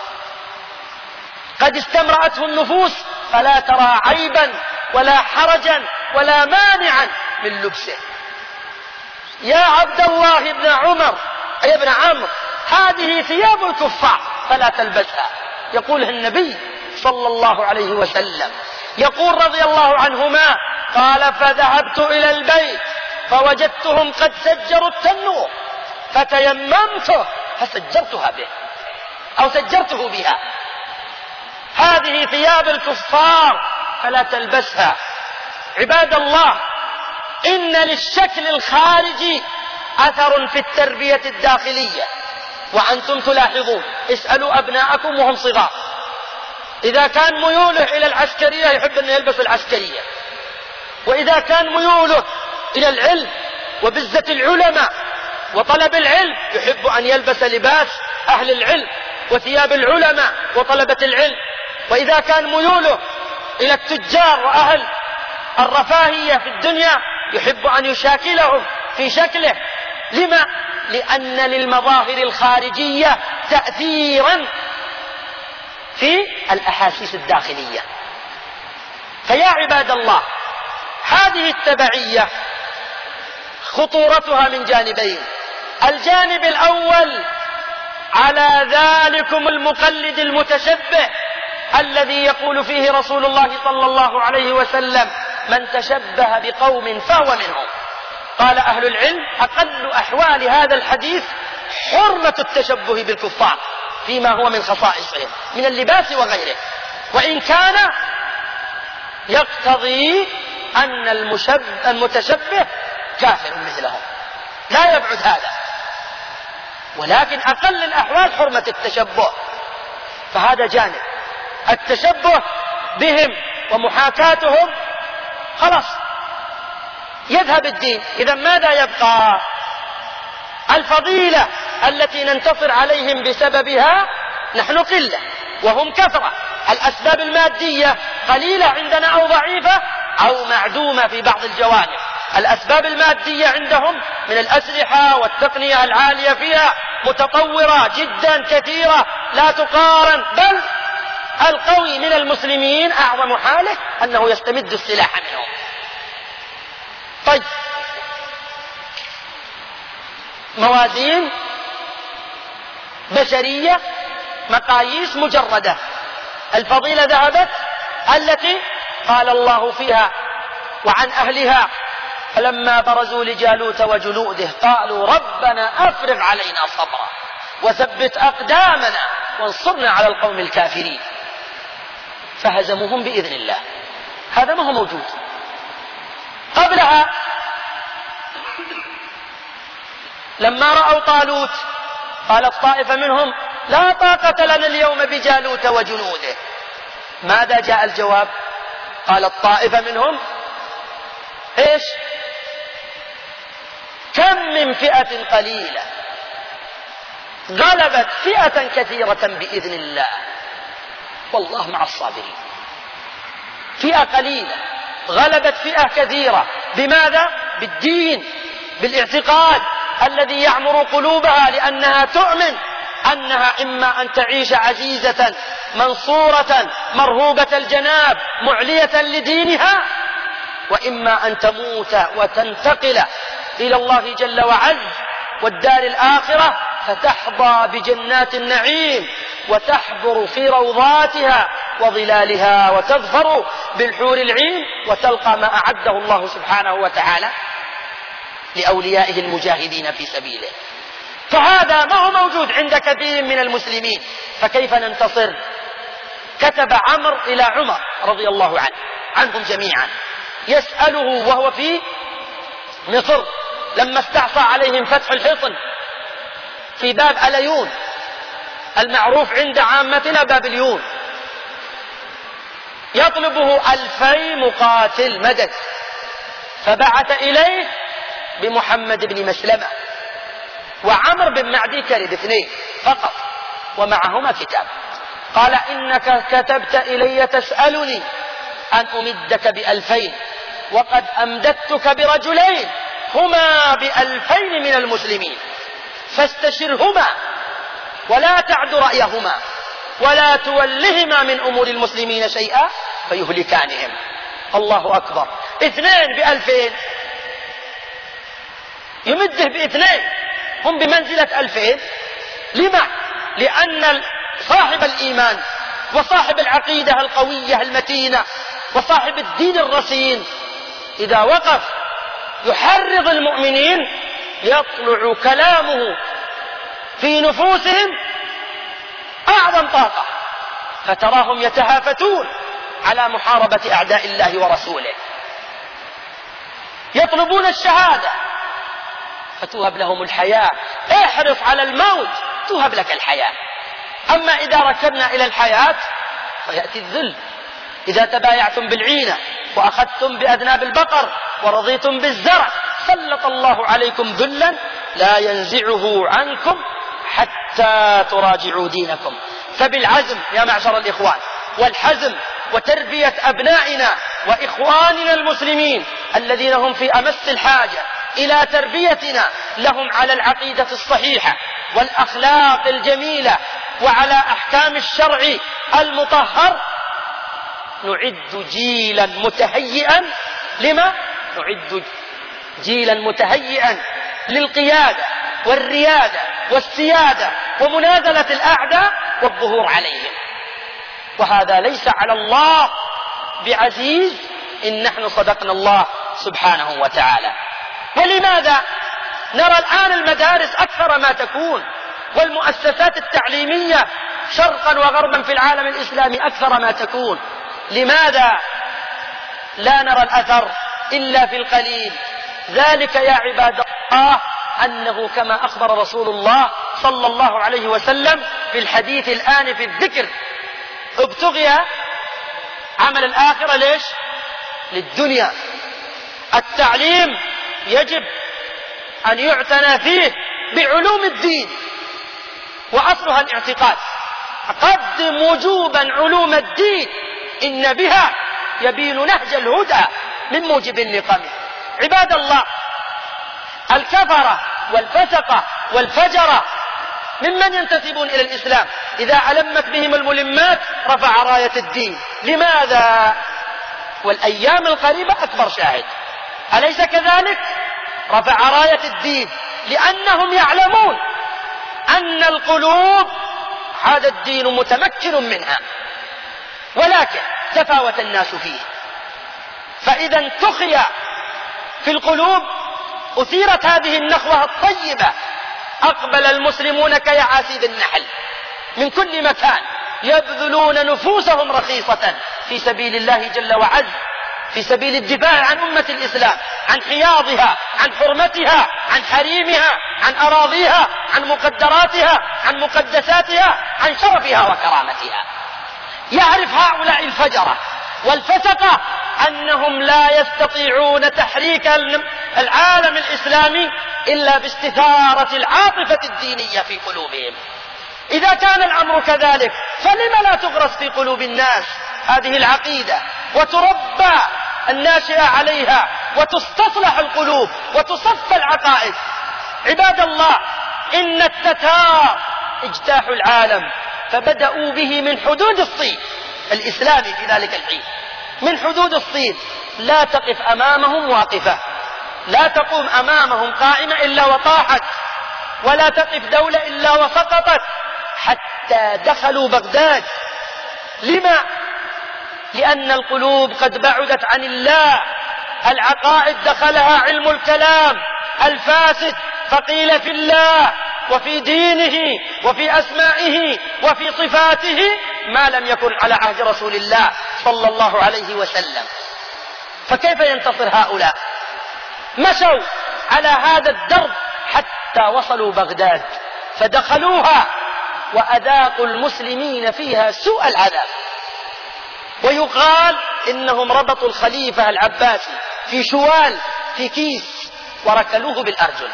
قد استمرأته النفوس فلا ترى عيبا ولا حرجا ولا مانعا من لبسه. يا عبد الله بن عمر يا ابن عمرو، هذه ثياب الكفار فلا تلبسها، يقولها النبي صلى الله عليه وسلم. يقول رضي الله عنهما قال: فذهبت إلى البيت فوجدتهم قد سجروا التنور فتيممته فسجرتها به أو سجرته بها. هذه ثياب الكفار فلا تلبسها. عباد الله، إن للشكل الخارجي أثر في التربية الداخلية، وأنتم تلاحظون، اسألوا أبناءكم وهم صغار، إذا كان ميوله إلى العسكرية يحب أن يلبس العسكرية، وإذا كان ميوله إلى العلم وبزة العلماء وطلب العلم يحب أن يلبس لباس أهل العلم وثياب العلماء وطلبة العلم، وإذا كان ميوله إلى التجار وأهل الرفاهية في الدنيا يحب أن يشاكلهم في شكله. لما؟ لأن للمظاهر الخارجية تأثيرا في الأحاسيس الداخلية. فيا عباد الله، هذه التبعية خطورتها من جانبين. الجانب الأول على ذلكم المقلد المتشبه الذي يقول فيه رسول الله صلى الله عليه وسلم: من تشبه بقوم فهو منهم. قال أهل العلم: أقل أحوال هذا الحديث حرمة التشبه بالكفار فيما هو من خصائصهم من اللباس وغيره، وإن كان يقتضي أن المتشبه كافر مثلهم، لا يبعد هذا، ولكن أقل الأحوال حرمة التشبه. فهذا جانب. التشبه بهم ومحاكاتهم خلاص يذهب الدين. إذا ماذا يبقى؟ الفضيلة التي ننتصر عليهم بسببها نحن قلة وهم كثرة. الأسباب المادية قليلة عندنا أو ضعيفة أو معدومة في بعض الجوانب. الأسباب المادية عندهم من الأسلحة والتقنية العالية فيها متطورة جدا كثيرة لا تقارن، بل القوي من المسلمين أعظم حاله أنه يستمد السلاح منهم. طيب، موازين بشرية، مقاييس مجردة. الفضيلة ذهبت التي قال الله فيها وعن أهلها: فلما برزوا لجالوت وجنوده قالوا ربنا أفرغ علينا صبرا وثبت أقدامنا وانصرنا على القوم الكافرين. فهزموهم بإذن الله. هذا ما هو موجود. قبلها لما رأوا طالوت قالت طائفة منهم: لا طاقة لنا اليوم بجالوت وجنوده. ماذا جاء الجواب؟ قالت طائفة منهم: إيش؟ كم من فئة قليلة غلبت فئة كثيرة بإذن الله والله مع الصابرين. فئة قليلة غلبت فئة كثيرة. بماذا؟ بالدين، بالاعتقاد الذي يعمر قلوبها، لأنها تؤمن أنها إما أن تعيش عزيزة منصورة مرهوبة الجناب معلية لدينها، وإما أن تموت وتنتقل إلى الله جل وعز والدار الآخرة فتحظى بجنات النعيم وتحبر في روضاتها وظلالها وتظفر بالحور العين وتلقى ما أعده الله سبحانه وتعالى لأوليائه المجاهدين في سبيله. فهذا ما هو موجود عند كثير من المسلمين، فكيف ننتصر؟ كتب عمرو إلى عمر رضي الله عنهم جميعا يسأله وهو في مصر لما استعصى عليهم فتح الحصن في باب أليون المعروف عند عامتنا باب اليون، يطلبه 2000 مقاتل مدد، فبعث إليه بمحمد بن مسلمة وعمر بن معدي كرب 2 فقط ومعهما كتاب. قال إنك كتبت إلي تسألني أن أمدك ب2000 وقد أمددتك برجلين هما ب2000 من المسلمين، فاستشرهما ولا تعد رأيهما ولا تولهما من أمور المسلمين شيئا فيهلكانهم. الله أكبر، 2 ب2000 يمده ب2 هم بمنزلة 2000. لما؟ لأن صاحب الإيمان وصاحب العقيدة القوية المتينة وصاحب الدين الرصين إذا وقف يحرض المؤمنين يطلع كلامه في نفوسهم أعظم طاقة، فتراهم يتهافتون على محاربة أعداء الله ورسوله، يطلبون الشهادة فتوهب لهم الحياة. احرص على الموت توهب لك الحياة. أما إذا ركبنا إلى الحياة فيأتي الذل. إذا تبايعتم بالعينة وأخذتم بأذناب البقر ورضيتم بالزرع سلط الله عليكم ذلا لا ينزعه عنكم حتى تراجعوا دينكم. فبالعزم يا معشر الإخوان والحزم وتربية أبنائنا وإخواننا المسلمين الذين هم في أمس الحاجة إلى تربيتنا لهم على العقيدة الصحيحة والأخلاق الجميلة وعلى أحكام الشرع المطهر نعد جيلا متهيئا. لما؟ نعد جيلا متهيئا للقيادة والريادة والسيادة ومنازلة الأعداء والظهور عليهم، وهذا ليس على الله بعزيز إن نحن صدقنا الله سبحانه وتعالى. ولماذا نرى الآن المدارس أكثر ما تكون والمؤسسات التعليمية شرقا وغربا في العالم الإسلامي أكثر ما تكون؟ لماذا لا نرى الأثر إلا في القليل؟ ذلك يا عباد الله أنه كما أخبر رسول الله صلى الله عليه وسلم في الحديث الآن في الذكر ابتغي عمل الآخرة ليش؟ للدنيا. التعليم يجب أن يعتنى فيه بعلوم الدين وأصلها الاعتقاد. قدم وجوبا علوم الدين إن بها يبين نهج الهدى من موجب النقم. عباد الله الكفرة والفسقة والفجرة ممن ينتسبون إلى الإسلام إذا علمت بهم الملمات رفع راية الدين. لماذا؟ والأيام القريبة أكبر شاهد، أليس كذلك؟ رفع راية الدين لأنهم يعلمون أن القلوب هذا الدين متمكن منها، ولكن تفاوت الناس فيه. فإذا انتخي في القلوب أثيرت هذه النخوة الطيبة أقبل المسلمون كيعاسيد النحل من كل مكان يبذلون نفوسهم رخيصة في سبيل الله جل وعز، في سبيل الدفاع عن أمة الإسلام، عن حياضها، عن حرمتها، عن حريمها، عن أراضيها، عن مقدراتها، عن مقدساتها، عن شرفها وكرامتها. يعرف هؤلاء الفجرة والفسقة أنهم لا يستطيعون تحريك العالم الإسلامي إلا باستثارة العاطفة الدينية في قلوبهم. إذا كان الأمر كذلك فلم لا تغرس في قلوب الناس هذه العقيدة وتربى الناشئة عليها وتستصلح القلوب وتصفى العقائد؟ عباد الله إن التتار اجتاحوا العالم فبدأوا به من حدود الصين الإسلامي في ذلك الحين، من حدود الصين لا تقف أمامهم واقفة، لا تقوم أمامهم قائمة إلا وطاحت، ولا تقف دولة إلا وسقطت، حتى دخلوا بغداد. لما؟ لأن القلوب قد بعدت عن الله، العقائد دخلها علم الكلام الفاسد، فقيل في الله وفي دينه وفي أسمائه وفي صفاته ما لم يكن على عهد رسول الله صلى الله عليه وسلم. فكيف ينتصر هؤلاء؟ مشوا على هذا الدرب حتى وصلوا بغداد، فدخلوها وأذاقوا المسلمين فيها سوء العذاب. ويقال إنهم ربطوا الخليفة العباسي في شوال في كيس وركلوه بالأرجل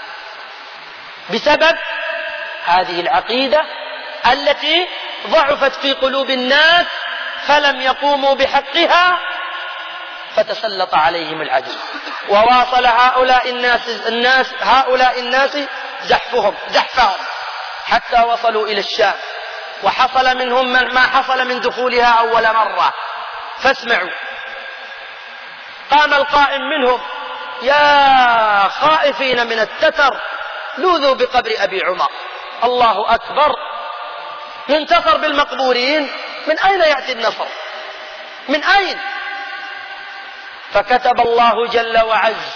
بسبب هذه العقيدة التي ضعفت في قلوب الناس فلم يقوموا بحقها، فتسلط عليهم العدو وواصل هؤلاء الناس زحفهم حتى وصلوا إلى الشام، وحصل منهم ما حصل من دخولها أول مرة. فاسمعوا، قام القائم منهم: يا خائفين من التتر لوذوا بقبر أبي عمر. الله أكبر، ينتصر بالمقبورين؟ من أين يأتي النصر؟ من أين؟ فكتب الله جل وعز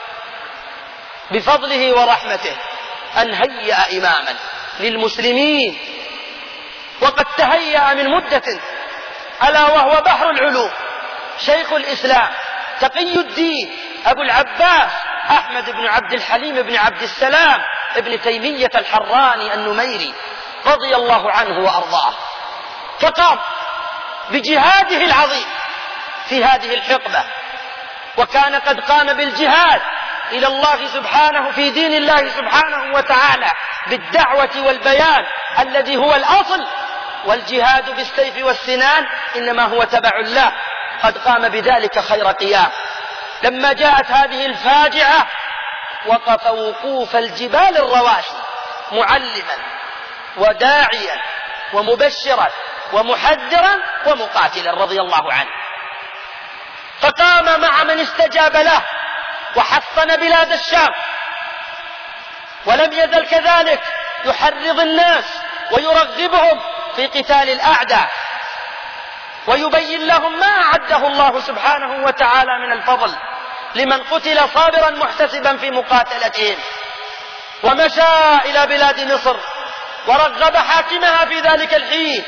بفضله ورحمته أن هيأ إماما للمسلمين، وقد تهيأ من مدة، ألا وهو بحر العلوم، شيخ الإسلام تقي الدين أبو العباس أحمد بن عبد الحليم بن عبد السلام ابن تيمية الحراني النميري رضي الله عنه وأرضاه. فقام بجهاده العظيم في هذه الحقبة، وكان قد قام بالجهاد إلى الله سبحانه في دين الله سبحانه وتعالى بالدعوة والبيان الذي هو الأصل، والجهاد بالسيف والسنان إنما هو تبع الله. قد قام بذلك خير قيام. لما جاءت هذه الفاجعة وقف وقوف الجبال الرواسي معلما وداعيا ومبشرا ومحذرا ومقاتلا رضي الله عنه. فقام مع من استجاب له وحصن بلاد الشام، ولم يزل كذلك يحرض الناس ويرغبهم في قتال الأعداء، ويبين لهم ما أعده الله سبحانه وتعالى من الفضل لمن قتل صابرا محتسبا في مقاتلتهم. ومشى إلى بلاد مصر ورغب حاكمها في ذلك الحين،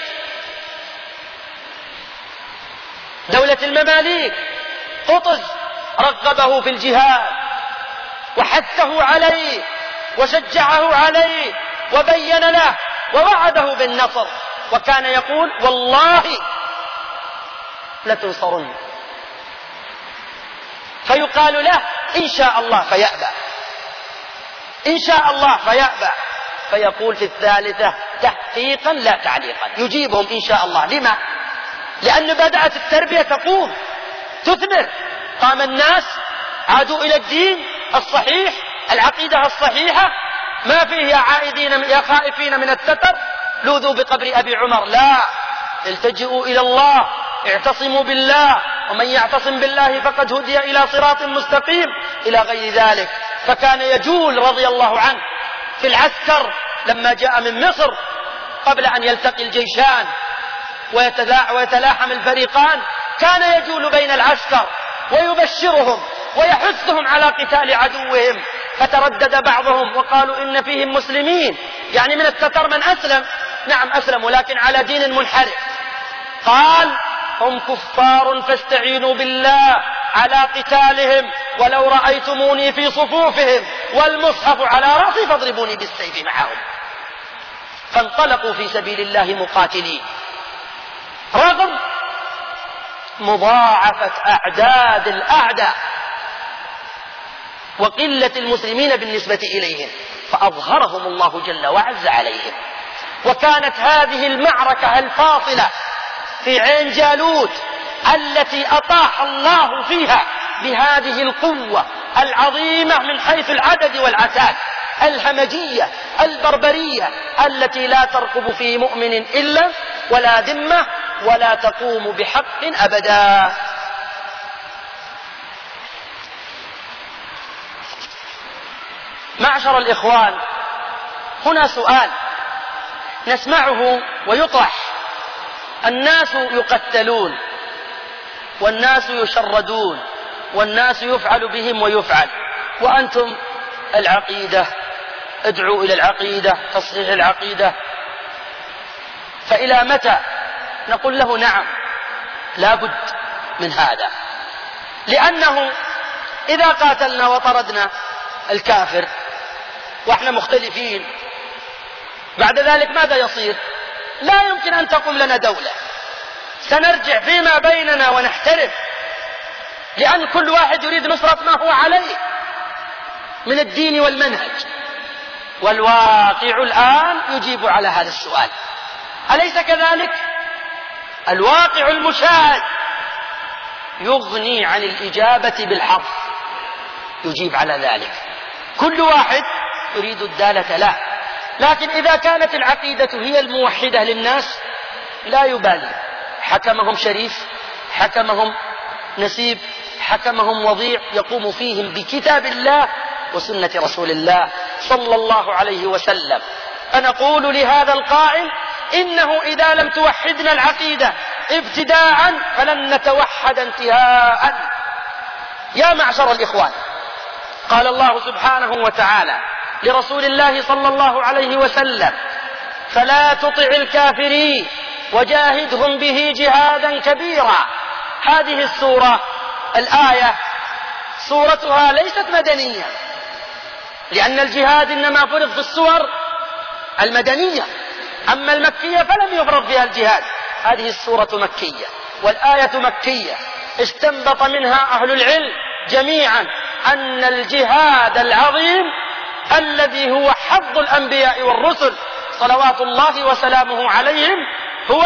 دولة المماليك، قطز، رغبه في الجهاد وحثه عليه وشجعه عليه وبين له ووعده بالنصر، وكان يقول: والله لتنصرن. فيقال له: إن شاء الله، فيأبى، إن شاء الله فيأبى. فيقول في الثالثة تحقيقا لا تعليقا، يجيبهم إن شاء الله. لما؟ لأن بدأت التربية تقوم تثمر، قام الناس عادوا إلى الدين الصحيح، العقيدة الصحيحة، ما فيه يا خائفين من التتر لوذوا بقبر أبي عمر، لا، التجئوا إلى الله، اعتصموا بالله، ومن يعتصم بالله فقد هدي إلى صراط مستقيم، إلى غير ذلك. فكان يجول رضي الله عنه في العسكر لما جاء من مصر قبل أن يلتقي الجيشان ويتلاحم الفريقان، كان يجول بين العسكر ويبشرهم ويحثهم على قتال عدوهم. فتردد بعضهم وقالوا إن فيهم مسلمين، يعني من التتر من أسلم، نعم أسلموا لكن على دين منحرف. قال: هم كفار فاستعينوا بالله على قتالهم، ولو رأيتموني في صفوفهم والمصحف على رأسي فاضربوني بالسيف معهم. فانطلقوا في سبيل الله مقاتلين رغم مضاعفة أعداد الأعداء وقلة المسلمين بالنسبة إليهم، فأظهرهم الله جل وعز عليهم. وكانت هذه المعركة الفاصلة في عين جالوت التي أطاح الله فيها بهذه القوة العظيمة من حيث العدد والعتاد، الهمجية البربرية التي لا ترقب في مؤمن إلا ولا ذمة ولا تقوم بحق أبدا. معشر الإخوان، هنا سؤال نسمعه ويطرح: الناس يقتلون والناس يشردون والناس يفعل بهم ويفعل، وأنتم العقيدة، ادعوا إلى العقيدة، تصحيح العقيدة، فإلى متى؟ نقول له: نعم، لا بد من هذا، لأنه إذا قاتلنا وطردنا الكافر وإحنا مختلفين، بعد ذلك ماذا يصير؟ لا يمكن أن تقوم لنا دولة، سنرجع فيما بيننا ونحترف، لأن كل واحد يريد نصرة ما هو عليه من الدين والمنهج. والواقع الآن يجيب على هذا السؤال، أليس كذلك؟ الواقع المشاهد يغني عن الإجابة بالحظ، يجيب على ذلك، كل واحد يريد الدالة له. لكن إذا كانت العقيدة هي الموحدة للناس لا يبالي، حكمهم شريف، حكمهم نسيب، حكمهم وضيع، يقوم فيهم بكتاب الله وسنة رسول الله صلى الله عليه وسلم. فنقول لهذا القائل: إنه إذا لم توحدنا العقيدة ابتداء فلن نتوحد انتهاء. يا معشر الإخوان، قال الله سبحانه وتعالى لرسول الله صلى الله عليه وسلم: فلا تطع الكافرين وجاهدهم به جهادا كبيرا. هذه السورة، الآية، سورتها ليست مدنية، لأن الجهاد إنما فرض في السور المدنية، أما المكية فلم يفرض فيها الجهاد. هذه السورة مكية والآية مكية، استنبط منها أهل العلم جميعا أن الجهاد العظيم الذي هو حظ الأنبياء والرسل صلوات الله وسلامه عليهم هو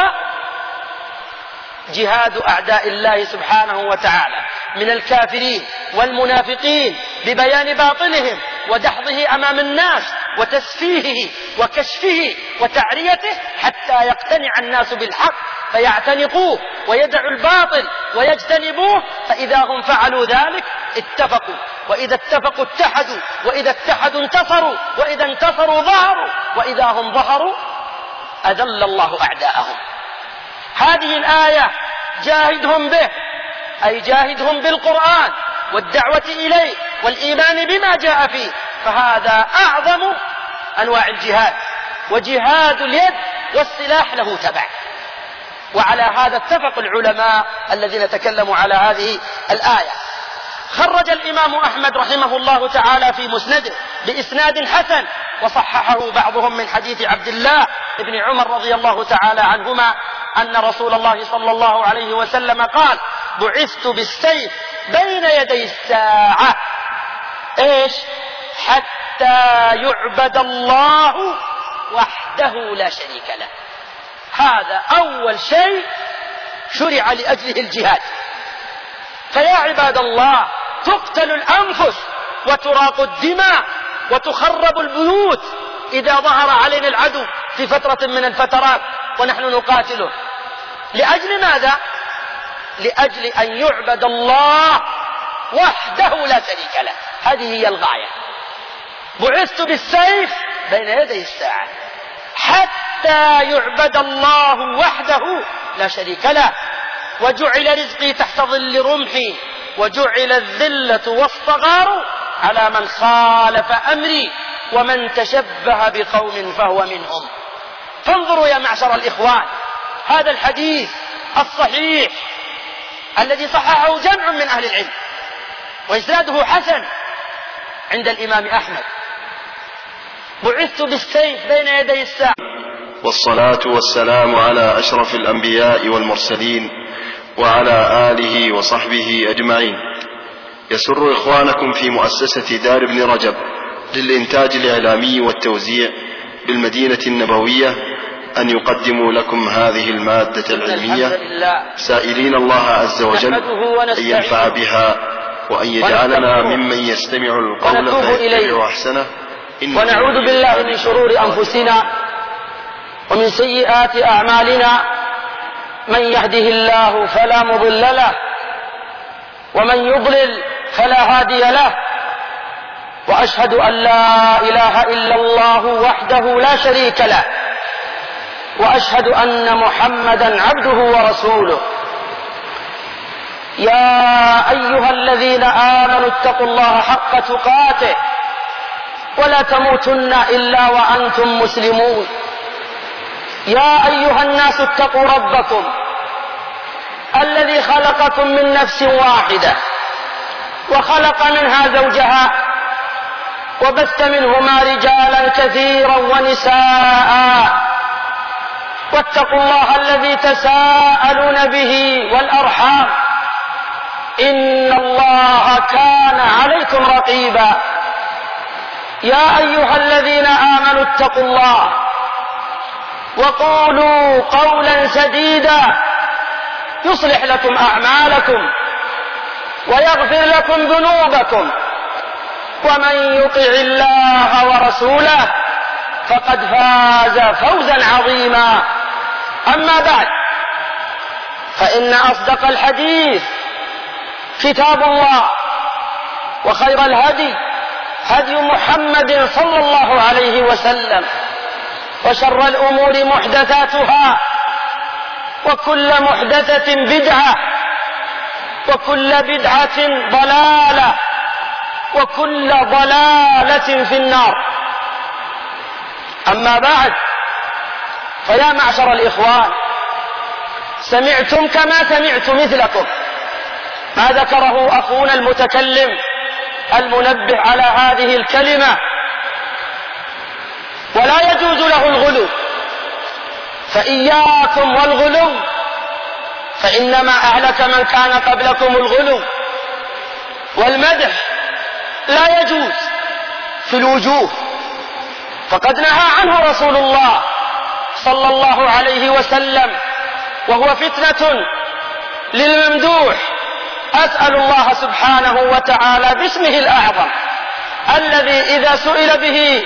جهاد أعداء الله سبحانه وتعالى من الكافرين والمنافقين ببيان باطلهم ودحضه أمام الناس وتسفيهه وكشفه وتعريته حتى يقتنع الناس بالحق فيعتنقوه ويدعوا الباطل ويجتنبوه. فإذا هم فعلوا ذلك اتفقوا، وإذا اتفقوا اتحدوا، وإذا اتحدوا انتصروا، وإذا انتصروا ظهروا، وإذا هم ظهروا أذل الله أعداءهم. هذه الآية جاهدهم به، أي جاهدهم بالقرآن والدعوة إليه والإيمان بما جاء فيه، فهذا أعظم أنواع الجهاد. وجهاد اليد والسلاح له تبع. وعلى هذا اتفق العلماء الذين تكلموا على هذه الآية. خرج الإمام أحمد رحمه الله تعالى في مسنده بإسناد حسن، وصححه بعضهم من حديث عبد الله بن عمر رضي الله تعالى عنهما أن رسول الله صلى الله عليه وسلم قال: بعثت بالسيف بين يدي الساعة، إيش؟ حتى يعبد الله وحده لا شريك له. هذا أول شيء شرع لأجله الجهاد. فيا عباد الله، تقتل الأنفس وتراق الدماء وتخرب البيوت إذا ظهر علينا العدو في فترة من الفترات ونحن نقاتله. لأجل ماذا؟ لأجل أن يعبد الله وحده لا شريك له. هذه هي الغاية. بعثت بالسيف بين يدي الساعة حتى يعبد الله وحده لا شريك له، وجعل رزقي تحت ظل رمحي، وجعل الذلة والصغار على من خالف أمري، ومن تشبه بقوم فهو منهم. فانظروا يا معشر الإخوان، هذا الحديث الصحيح الذي صححه جمع من أهل العلم وإسناده حسن عند الإمام أحمد: بعثت بالسيف بين يدي الساعة. والصلاة والسلام على أشرف الأنبياء والمرسلين وعلى آله وصحبه أجمعين. يسر إخوانكم في مؤسسة دار ابن رجب للإنتاج الإعلامي والتوزيع بالمدينة النبوية أن يقدموا لكم هذه المادة العلمية، سائلين الله عز وجل أن ينفع بها وأن يجعلنا ممن يستمع القول فيتبع أحسنه. ونعوذ بالله من شرور أنفسنا ومن سيئات أعمالنا، من يهده الله فلا مضل له ومن يضلل فلا هادي له، وأشهد أن لا إله إلا الله وحده لا شريك له، وأشهد أن محمدا عبده ورسوله. يا أيها الذين آمنوا اتقوا الله حق تقاته ولا تموتن إلا وأنتم مسلمون. يا أيها الناس اتقوا ربكم الذي خلقكم من نفس واحدة وخلق منها زوجها وبث منهما رجالا كثيرا ونساء، واتقوا الله الذي تساءلون به والأرحام إن الله كان عليكم رقيبا. يا أيها الذين آمنوا اتقوا الله وقولوا قولا سديدا يصلح لكم أعمالكم ويغفر لكم ذنوبكم، ومن يطع الله ورسوله فقد فاز فوزا عظيما. أما بعد، فإن أصدق الحديث كتاب الله، وخير الهدي هدي محمد صلى الله عليه وسلم، وشر الأمور محدثاتها، وكل محدثة بدعة، وكل بدعة ضلالة، وكل ضلالة في النار. أما بعد، فيا معشر الإخوان، سمعتم كما سمعت مثلكم ما ذكره أخونا المتكلم المنبه على هذه الكلمة، ولا يجوز له الغلو، فإياكم والغلو، فإنما أهلك من كان قبلكم الغلو. والمدح لا يجوز في الوجوه، فقد نهى عنه رسول الله صلى الله عليه وسلم، وهو فتنة للممدوح. أسأل الله سبحانه وتعالى باسمه الأعظم الذي إذا سئل به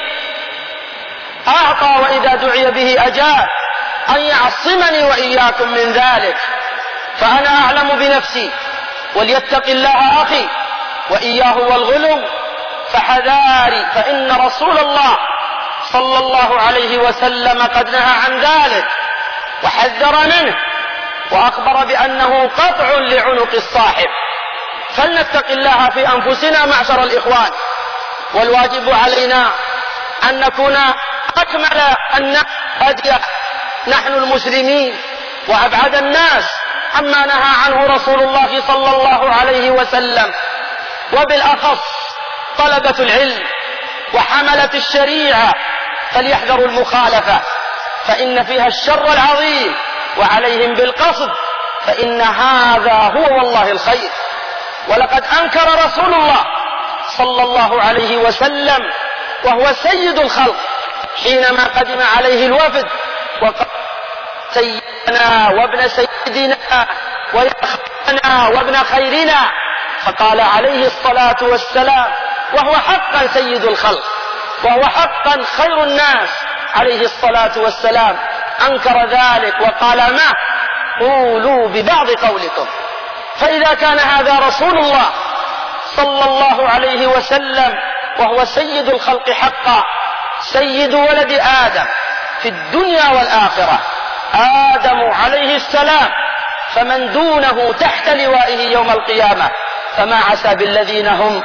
أعطى وإذا دعي به أجاب أن يعصمني وإياكم من ذلك. فأنا أعلم بنفسي، وليتق الله أخي وإياه والغلو فحذاري، فإن رسول الله صلى الله عليه وسلم قد نهى عن ذلك وحذر منه، وأخبر بأنه قطع لعنق الصاحب. فلنتق الله في أنفسنا معشر الإخوان، والواجب علينا أن نكون أكمل الناس هديا نحن المسلمين، وأبعد الناس عما نهى عنه رسول الله صلى الله عليه وسلم، وبالأخص طلبة العلم وحملة الشريعة فليحذروا المخالفة، فإن فيها الشر العظيم، وعليهم بالقصد، فإن هذا هو والله الخير. ولقد أنكر رسول الله صلى الله عليه وسلم وهو سيد الخلق حينما قدم عليه الوفد وقال: سيدنا وابن سيدنا ويا خيرنا وابن خيرنا، فقال عليه الصلاة والسلام وهو حقا سيد الخلق وهو حقا خير الناس عليه الصلاة والسلام، أنكر ذلك وقال: ما قولوا ببعض قولكم. فإذا كان هذا رسول الله صلى الله عليه وسلم وهو سيد الخلق حقا، سيد ولد آدم في الدنيا والآخرة، آدم عليه السلام، فمن دونه تحت لوائه يوم القيامة، فما عسى بالذين هم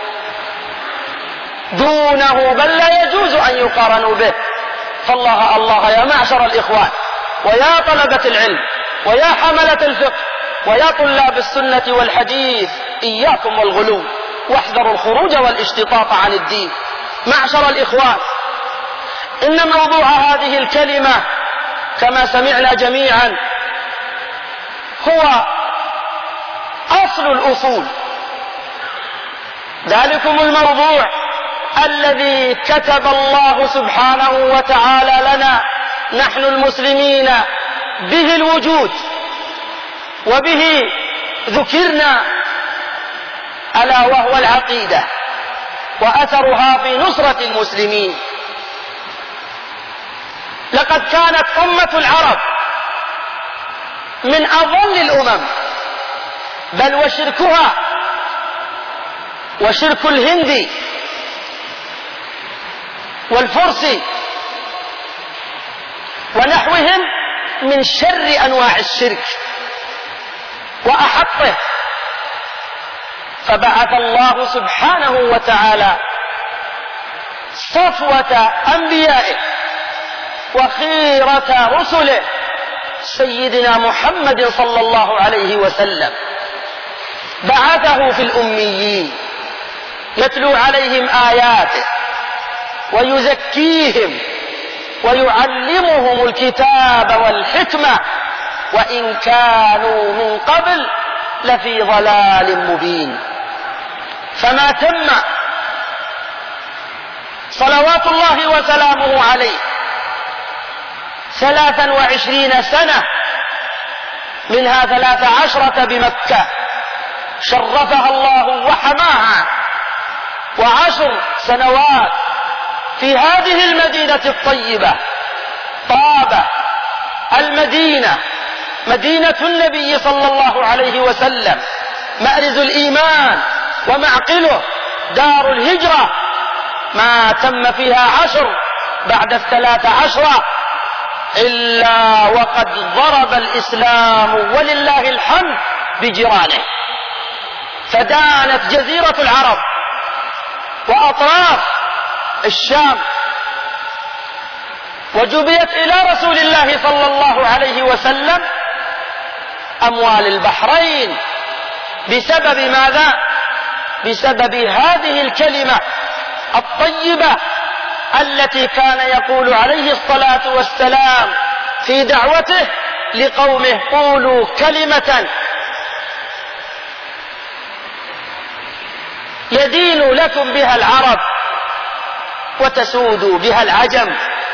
دونه، بل لا يجوز أن يقارنوا به. فالله الله يا معشر الإخوان، ويا طلبة العلم، ويا حملة الفقه، ويا طلاب السنة والحديث، إياكم والغلو، واحذروا الخروج والاشتطاط عن الدين. معشر الإخوان، إن موضوع هذه الكلمة كما سمعنا جميعا هو أصل الأصول، ذلكم الموضوع الذي كتب الله سبحانه وتعالى لنا نحن المسلمين به الوجود، وبه ذكرنا، ألا وهو العقيدة وأثرها في نصرة المسلمين. لقد كانت أمة العرب من أضل الأمم، بل وشركها وشرك الهند والفرس ونحوهم من شر أنواع الشرك وأحطه. فبعث الله سبحانه وتعالى صفوة أنبيائه وخيرة رسله سيدنا محمد صلى الله عليه وسلم، بعثه في الأميين يتلو عليهم آياته ويزكيهم ويعلمهم الكتاب والحكمة وإن كانوا من قبل لفي ضلال مبين. فما تم صلوات الله وسلامه عليه 23 سنة، منها 13 بمكة شرفها الله وحماها، و10 سنوات في هذه المدينة الطيبة طابة المدينة، مدينة النبي صلى الله عليه وسلم، مأرز الإيمان ومعقله، دار الهجرة، ما تم فيها 10 بعد 13 إلا وقد ضرب الإسلام ولله الحمد بجيرانه، فدانت جزيرة العرب وأطراف الشام، وجبيت إلى رسول الله صلى الله عليه وسلم أموال البحرين بسبب ماذا؟ بسبب هذه الكلمة الطيبة التي كان يقول عليه الصلاة والسلام في دعوته لقومه: قولوا كلمة يدين لكم بها العرب وتسود بها العجم.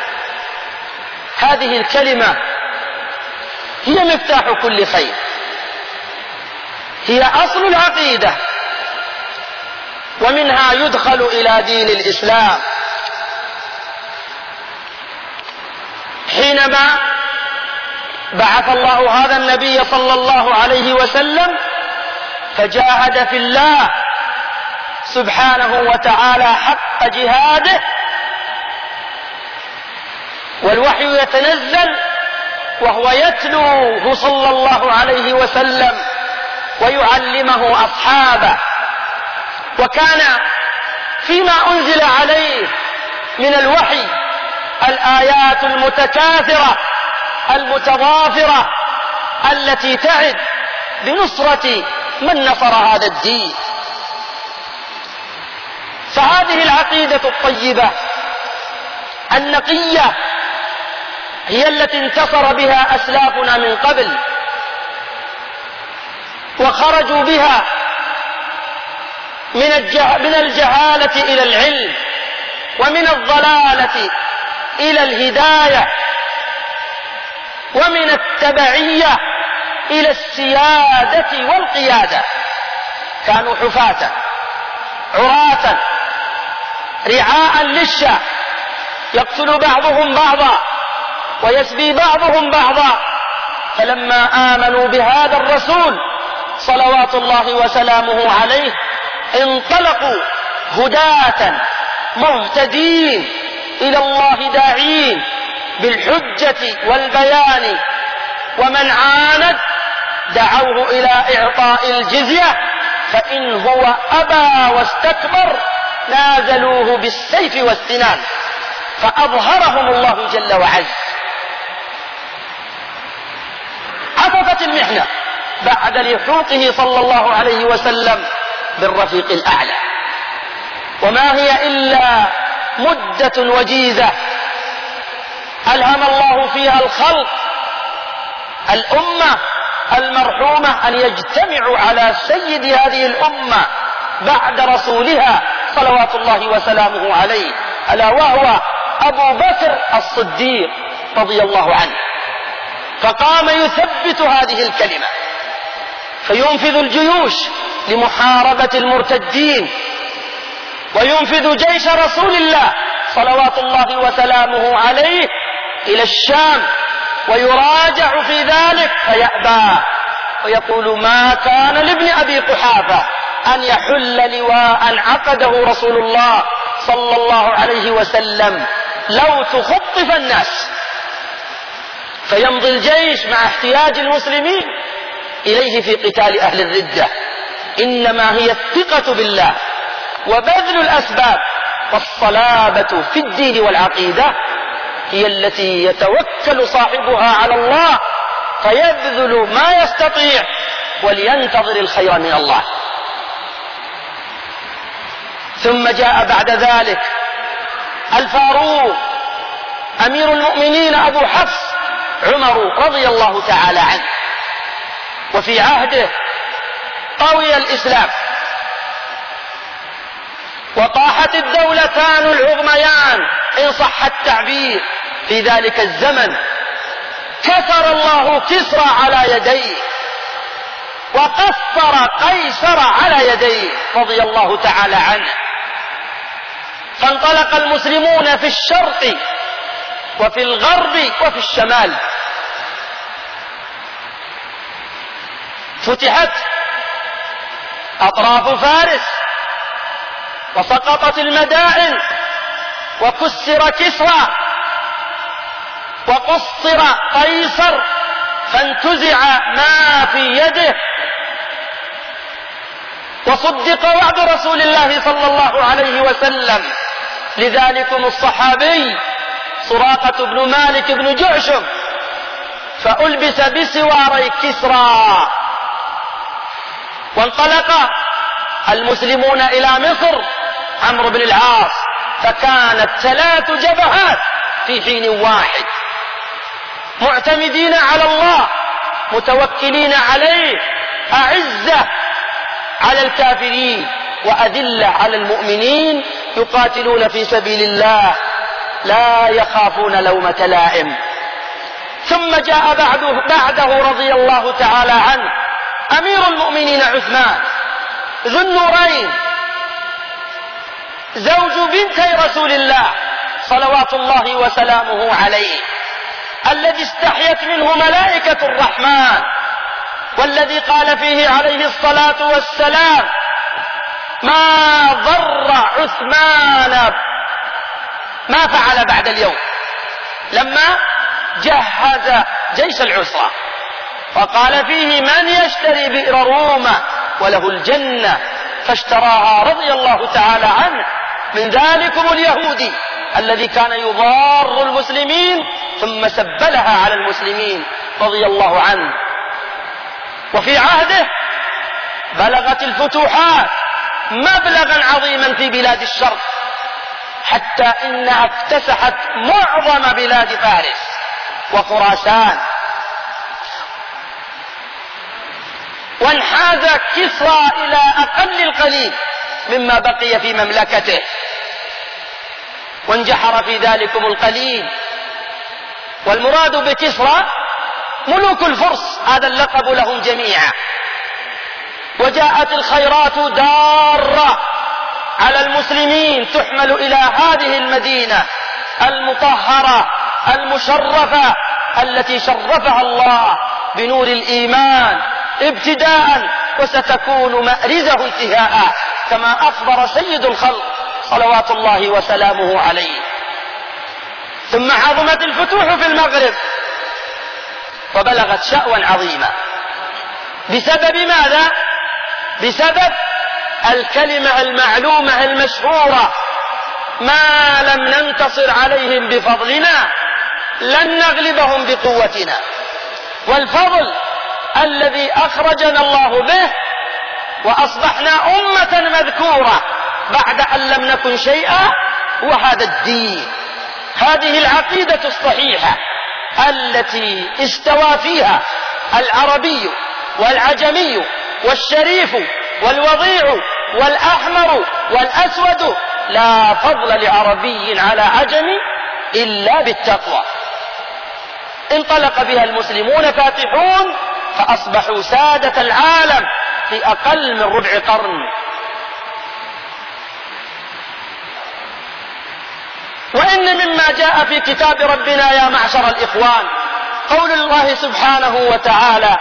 هذه الكلمة هي مفتاح كل خير، هي أصل العقيدة، ومنها يدخل إلى دين الإسلام. حينما بعث الله هذا النبي صلى الله عليه وسلم فجاهد في الله سبحانه وتعالى حق جهاده، والوحي يتنزل وهو يتلوه صلى الله عليه وسلم ويعلمه أصحابه. وكان فيما أنزل عليه من الوحي الآيات المتكاثرة المتضافرة التي تعد بنصرة من نصر هذا الدين. فهذه العقيدة الطيبة النقية هي التي انتصر بها أسلافنا من قبل، وخرجوا بها من الجهالة إلى العلم، ومن الضلالة إلى الهداية، ومن التبعية إلى السيادة والقيادة. كانوا حفاة عراة رعاء للشاة، يقتل بعضهم بعضا ويسبي بعضهم بعضا. فلما آمنوا بهذا الرسول صلوات الله وسلامه عليه انطلقوا هداة مهتدين إلى الله داعين بالحجة والبيان، ومن عاند دعوه إلى إعطاء الجزية، فإن هو أبى واستكبر نازلوه بالسيف والسنان، فأظهرهم الله جل وعز. عطفت المحنة بعد لحوقه صلى الله عليه وسلم بالرفيق الأعلى، وما هي إلا مدة وجيزة ألهم الله فيها الخلق الأمة المرحومة أن يجتمعوا على سيد هذه الأمة بعد رسولها صلوات الله وسلامه عليه، ألا وهو أبو بكر الصديق رضي الله عنه. فقام يثبت هذه الكلمة، فينفذ الجيوش لمحاربة المرتدين، وينفذ جيش رسول الله صلوات الله وسلامه عليه إلى الشام، ويراجع في ذلك فيأبى ويقول: ما كان لابن أبي قحافة أن يحل لواء عقده رسول الله صلى الله عليه وسلم لو تخطف الناس فيمضي الجيش مع احتياج المسلمين إليه في قتال أهل الردة، إنما هي الثقة بالله وبذل الأسباب والصلابة في الدين والعقيدة هي التي يتوكل صاحبها على الله فيبذل ما يستطيع ولينتظر الخير من الله. ثم جاء بعد ذلك الفاروق أمير المؤمنين أبو حفص عمر رضي الله تعالى عنه، وفي عهده قوي الإسلام وطاحت الدولتان العظميان إن صح التعبير في ذلك الزمن. كسر الله كسرى على يديه وقصر قيصر على يديه رضي الله تعالى عنه، فانطلق المسلمون في الشرق وفي الغرب وفي الشمال، فتحت أطراف فارس وسقطت المدائن وكسر كسرى وقصر قيصر فانتزع ما في يده، وصدق وعد رسول الله صلى الله عليه وسلم لذلكم الصحابي سراقة بن مالك بن جعشم، فألبس بسواري كسرى وانطلق المسلمون إلى مصر عمرو بن العاص، فكانت 3 جبهات في حين واحد، معتمدين على الله متوكلين عليه، أعزة على الكافرين وأذلة على المؤمنين، يقاتلون في سبيل الله لا يخافون لومة لائم. ثم جاء بعده رضي الله تعالى عنه أمير المؤمنين عثمان ذو النورين زوج بنتي رسول الله صلوات الله وسلامه عليه، الذي استحيت منه ملائكة الرحمن، والذي قال فيه عليه الصلاة والسلام: ما ضر عثمان ما فعل بعد اليوم، لما جهز جيش العسرة وقال فيه: من يشتري بئر روما وله الجنة، فاشتراها رضي الله تعالى عنه من ذلكم اليهودي الذي كان يضار المسلمين ثم سبلها على المسلمين رضي الله عنه. وفي عهده بلغت الفتوحات مبلغا عظيما في بلاد الشرق، حتى إنها اكتسحت معظم بلاد فارس وخراسان، وانحاز كسرى إلى أقل القليل مما بقي في مملكته، وانجحر في ذلكم القليل. والمراد بكسرى ملوك الفرس، هذا اللقب لهم جميعا. وجاءت الخيرات دارة على المسلمين تحمل إلى هذه المدينة المطهرة المشرفة التي شرفها الله بنور الإيمان ابتداء، وستكون مأرزه انتهاء، كما أخبر سيد الخلق صلوات الله وسلامه عليه. ثم عظمت الفتوح في المغرب وبلغت شأوا عظيما، بسبب ماذا؟ بسبب الكلمة المعلومة المشهورة: ما لم ننتصر عليهم بفضلنا لن نغلبهم بقوتنا. والفضل الذي أخرجنا الله به وأصبحنا أمة مذكورة بعد أن لم نكن شيئا هو هذا الدين، هذه العقيدة الصحيحة التي استوى فيها العربي والعجمي والشريف والوضيع والأحمر والأسود، لا فضل لعربي على عجمي إلا بالتقوى. انطلق بها المسلمون فاتحون فأصبحوا سادة العالم في أقل من ربع قرن. وإن مما جاء في كتاب ربنا يا معشر الإخوان قول الله سبحانه وتعالى: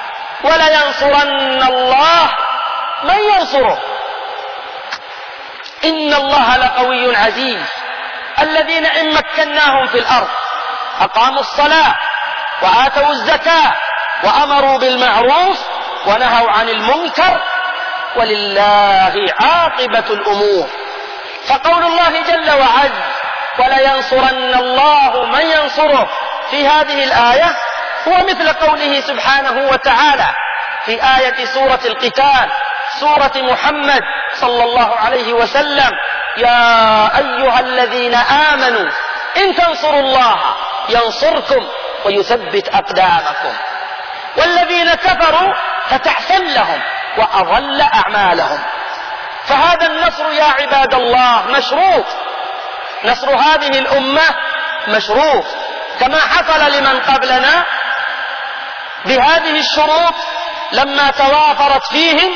ولينصرن الله من ينصره. إن الله لقوي عزيز. الذين إن مكناهم في الأرض أقاموا الصلاة وآتوا الزكاة وأمروا بالمعروف ونهوا عن المنكر ولله عاقبة الأمور. فقول الله جل وعز ولينصرن الله من ينصره في هذه الآية هو مثل قوله سبحانه وتعالى في آية سورة القتال سورة محمد صلى الله عليه وسلم: يا أيها الذين آمنوا إن تنصروا الله ينصركم ويثبت أقدامكم. والذين كفروا فتعسل لهم وأضل أعمالهم. فهذا النصر يا عباد الله مشروط، نصر هذه الأمة مشروط كما حصل لمن قبلنا بهذه الشروط لما توافرت فيهم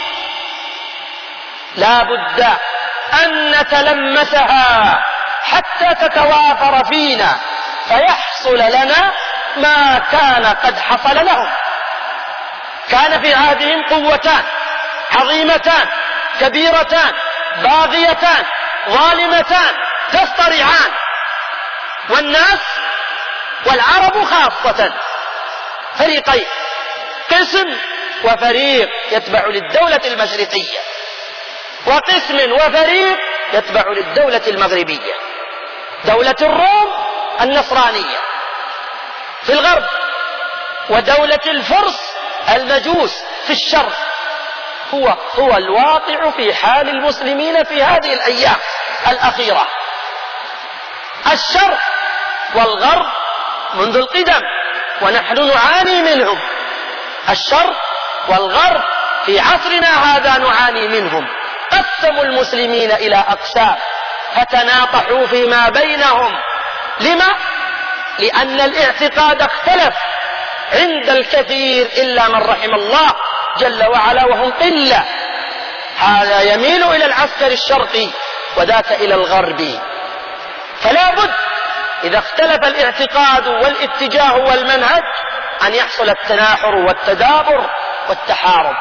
لا بد أن نتلمسها حتى تتوافر فينا فيحصل لنا ما كان قد حصل لهم. كان في عهدهم قوتان عظيمتان كبيرتان باغيتان ظالمتان تصطرعان، والناس والعرب خاصة فريقين، قسم وفريق يتبع للدولة المشرقية، وقسم وفريق يتبع للدولة المغربية. دولة الروم النصرانية في الغرب، ودولة الفرس المجوس في الشرق. هو الواقع في حال المسلمين في هذه الأيام الأخيرة. الشرق والغرب منذ القدم ونحن نعاني منهم. الشرق والغرب في عصرنا هذا نعاني منهم. قسموا المسلمين إلى أقسام فتناطحوا فيما بينهم. لما؟ لأن الاعتقاد اختلف عند الكثير إلا من رحم الله جل وعلا وهم قلة. هذا يميل إلى العسكر الشرقي وذاك إلى الغربي. فلا بد إذا اختلف الاعتقاد والاتجاه والمنهج أن يحصل التناحر والتدابر والتحارب.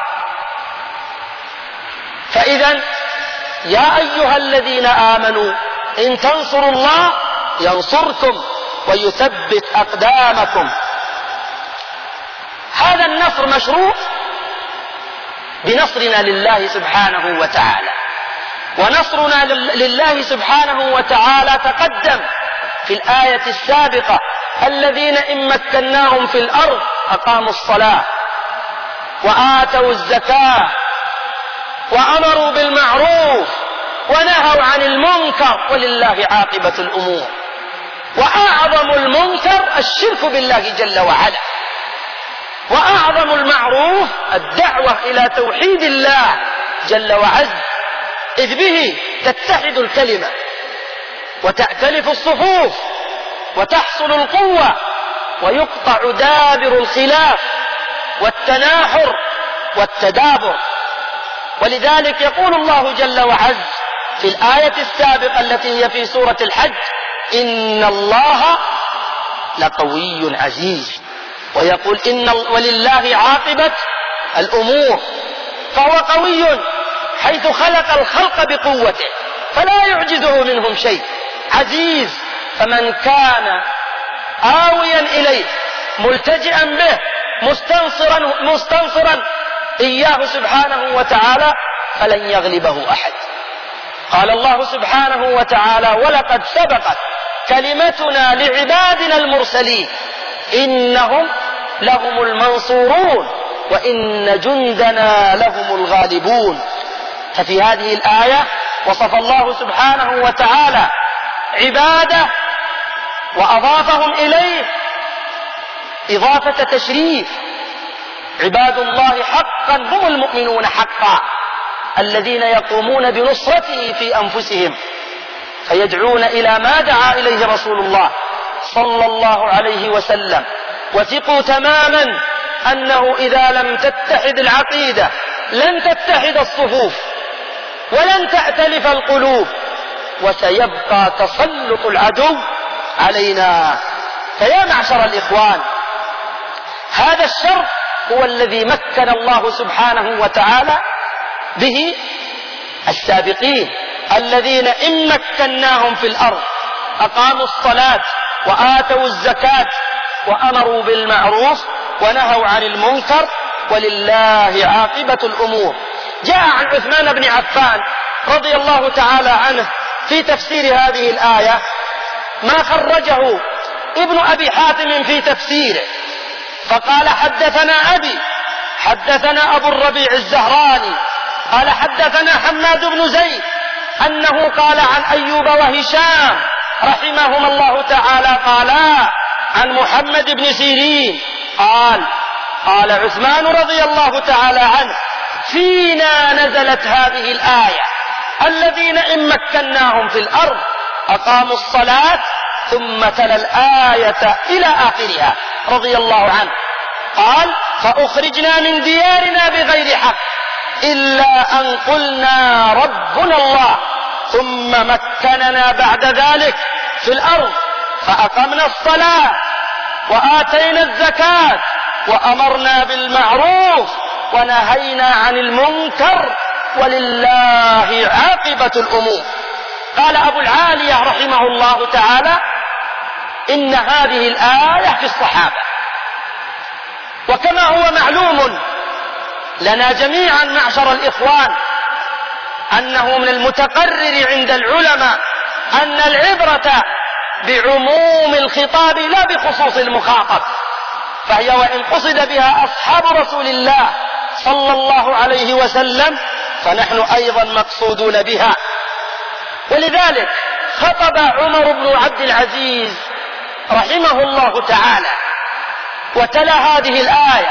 فإذا يا أيها الذين آمنوا إن تنصروا الله ينصركم ويثبت أقدامكم. هذا النصر مشروط بنصرنا لله سبحانه وتعالى، ونصرنا لله سبحانه وتعالى تقدم في الآية السابقة: الذين إن مكناهم في الأرض أقاموا الصلاة وآتوا الزكاة وأمروا بالمعروف ونهوا عن المنكر ولله عاقبة الأمور. وأعظم المنكر الشرك بالله جل وعلا، وأعظم المعروف الدعوة إلى توحيد الله جل وعز، إذ به تتحد الكلمة وتأتلف الصفوف وتحصل القوة ويقطع دابر الخلاف والتناحر والتدابر. ولذلك يقول الله جل وعز في الآية السابقة التي هي في سورة الحج: إن الله لقوي عزيز. ويقول ولله عاقبة الأمور. فهو قوي حيث خلق الخلق بقوته فلا يعجزه منهم شيء. عزيز فمن كان آويا إليه ملتجئا به مستنصرا إياه سبحانه وتعالى فلن يغلبه أحد. قال الله سبحانه وتعالى: ولقد سبقت كلمتنا لعبادنا المرسلين إنهم لهم المنصورون وإن جندنا لهم الغالبون. ففي هذه الآية وصف الله سبحانه وتعالى عباده وأضافهم إليه إضافة تشريف. عباد الله حقا هم المؤمنون حقا الذين يقومون بنصرته في أنفسهم فيدعون إلى ما دعا إليه رسول الله صلى الله عليه وسلم. وثقوا تماما أنه إذا لم تتحد العقيدة لن تتحد الصفوف ولن تأتلف القلوب وسيبقى تسلط العدو علينا. فيا معشر الإخوان، هذا الشر هو الذي مكن الله سبحانه وتعالى به السابقين الذين إن مكناهم في الأرض أقاموا الصلاة وآتوا الزكاة وأمروا بالمعروف ونهوا عن المنكر ولله عاقبة الأمور. جاء عن عثمان بن عفان رضي الله تعالى عنه في تفسير هذه الآية ما خرجه ابن أبي حاتم في تفسيره، فقال حدثنا أبي حدثنا أبو الربيع الزهراني قال حدثنا حماد بن زيد أنه قال عن أيوب وهشام رحمهما الله تعالى قالا عن محمد بن سيرين قال عثمان رضي الله تعالى عنه فينا نزلت هذه الآية الذين إن مكناهم في الأرض أقاموا الصلاة ثم تلا الآية إلى آخرها رضي الله عنه. قال فأخرجنا من ديارنا بغير حق إلا أن قلنا ربنا الله ثم مكننا بعد ذلك في الأرض فأقمنا الصلاة وآتينا الزكاة وأمرنا بالمعروف ونهينا عن المنكر ولله عاقبة الأمور. قال أبو العالية رحمه الله تعالى إن هذه الآية في الصحابة، وكما هو معلوم لنا جميعا معشر الإخوان أنه من المتقرر عند العلماء أن العبرة بعموم الخطاب لا بخصوص المخاطب، فهي وإن قصد بها أصحاب رسول الله صلى الله عليه وسلم فنحن أيضا مقصودون بها. ولذلك خطب عمر بن عبد العزيز رحمه الله تعالى وتلا هذه الآية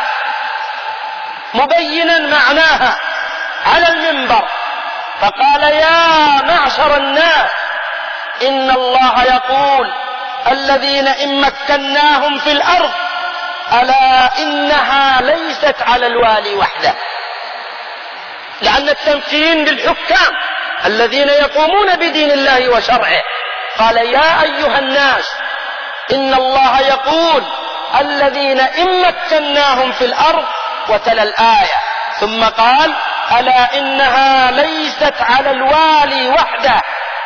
مبينا معناها على المنبر فقال يا معشر الناس إن الله يقول الذين إن مكناهم في الأرض ألا إنها ليست على الوالي وحده، لأن التمكين للحكام الذين يقومون بدين الله وشرعه. قال يا أيها الناس إن الله يقول الذين إن مكناهم في الأرض وتلا الآية ثم قال ألا إنها ليست على الوالي وحده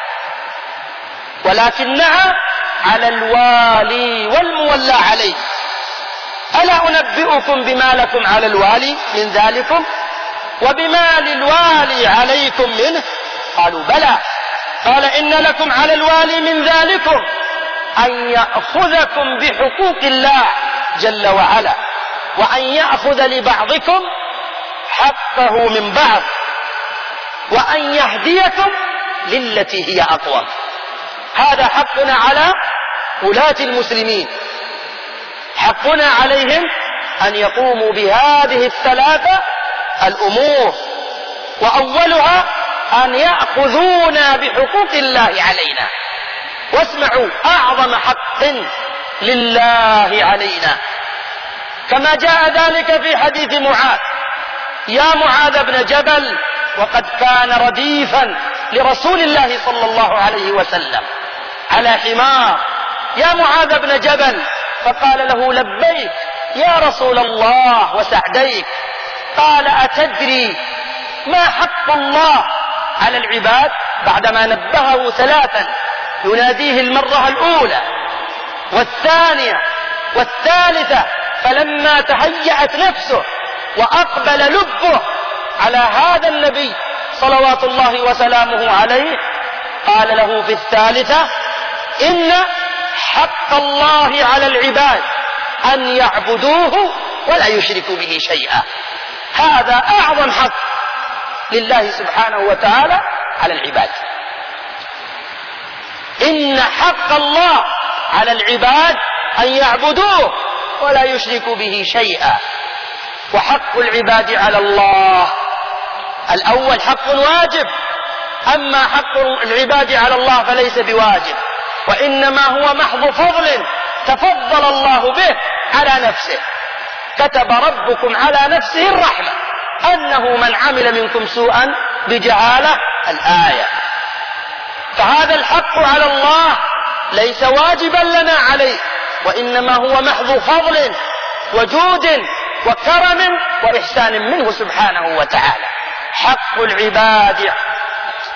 ولكنها على الوالي والمولى عليه. ألا أنبئكم بما لكم على الوالي من ذلكم وبما للوالي عليكم منه؟ قالوا بلى. قال إن لكم على الوالي من ذلكم أن يأخذكم بحقوق الله جل وعلا وأن يأخذ لبعضكم حقه من بعض وأن يهديكم للتي هي أقوم. هذا حقنا على ولاة المسلمين، حقنا عليهم أن يقوموا بهذه الثلاثة الأمور، وأولها أن يأخذونا بحقوق الله علينا. واسمعوا أعظم حق لله علينا كما جاء ذلك في حديث معاذ يا معاذ بن جبل وقد كان رديفا لرسول الله صلى الله عليه وسلم على حمار يا معاذ بن جبل فقال له لبيك يا رسول الله وسعديك. قال أتدري ما حق الله على العباد؟ بعدما نبهه ثلاثا يناديه المرة الأولى والثانية والثالثة، فلما تهيأت نفسه وأقبل لبه على هذا النبي صلوات الله وسلامه عليه قال له في الثالثة إن حق الله على العباد أن يعبدوه ولا يشركوا به شيئا. هذا أعظم حق لله سبحانه وتعالى على العباد. إن حق الله على العباد أن يعبدوه ولا يشركوا به شيئا. وحق العباد على الله الأول حق واجب، أما حق العباد على الله فليس بواجب، وإنما هو محض فضل تفضل الله به على نفسه. كتب ربكم على نفسه الرحمة أنه من عمل منكم سوءا بجهالة الآية. فهذا الحق على الله ليس واجبا لنا عليه، وإنما هو محض فضل وجود وكرم وإحسان منه سبحانه وتعالى. حق العباد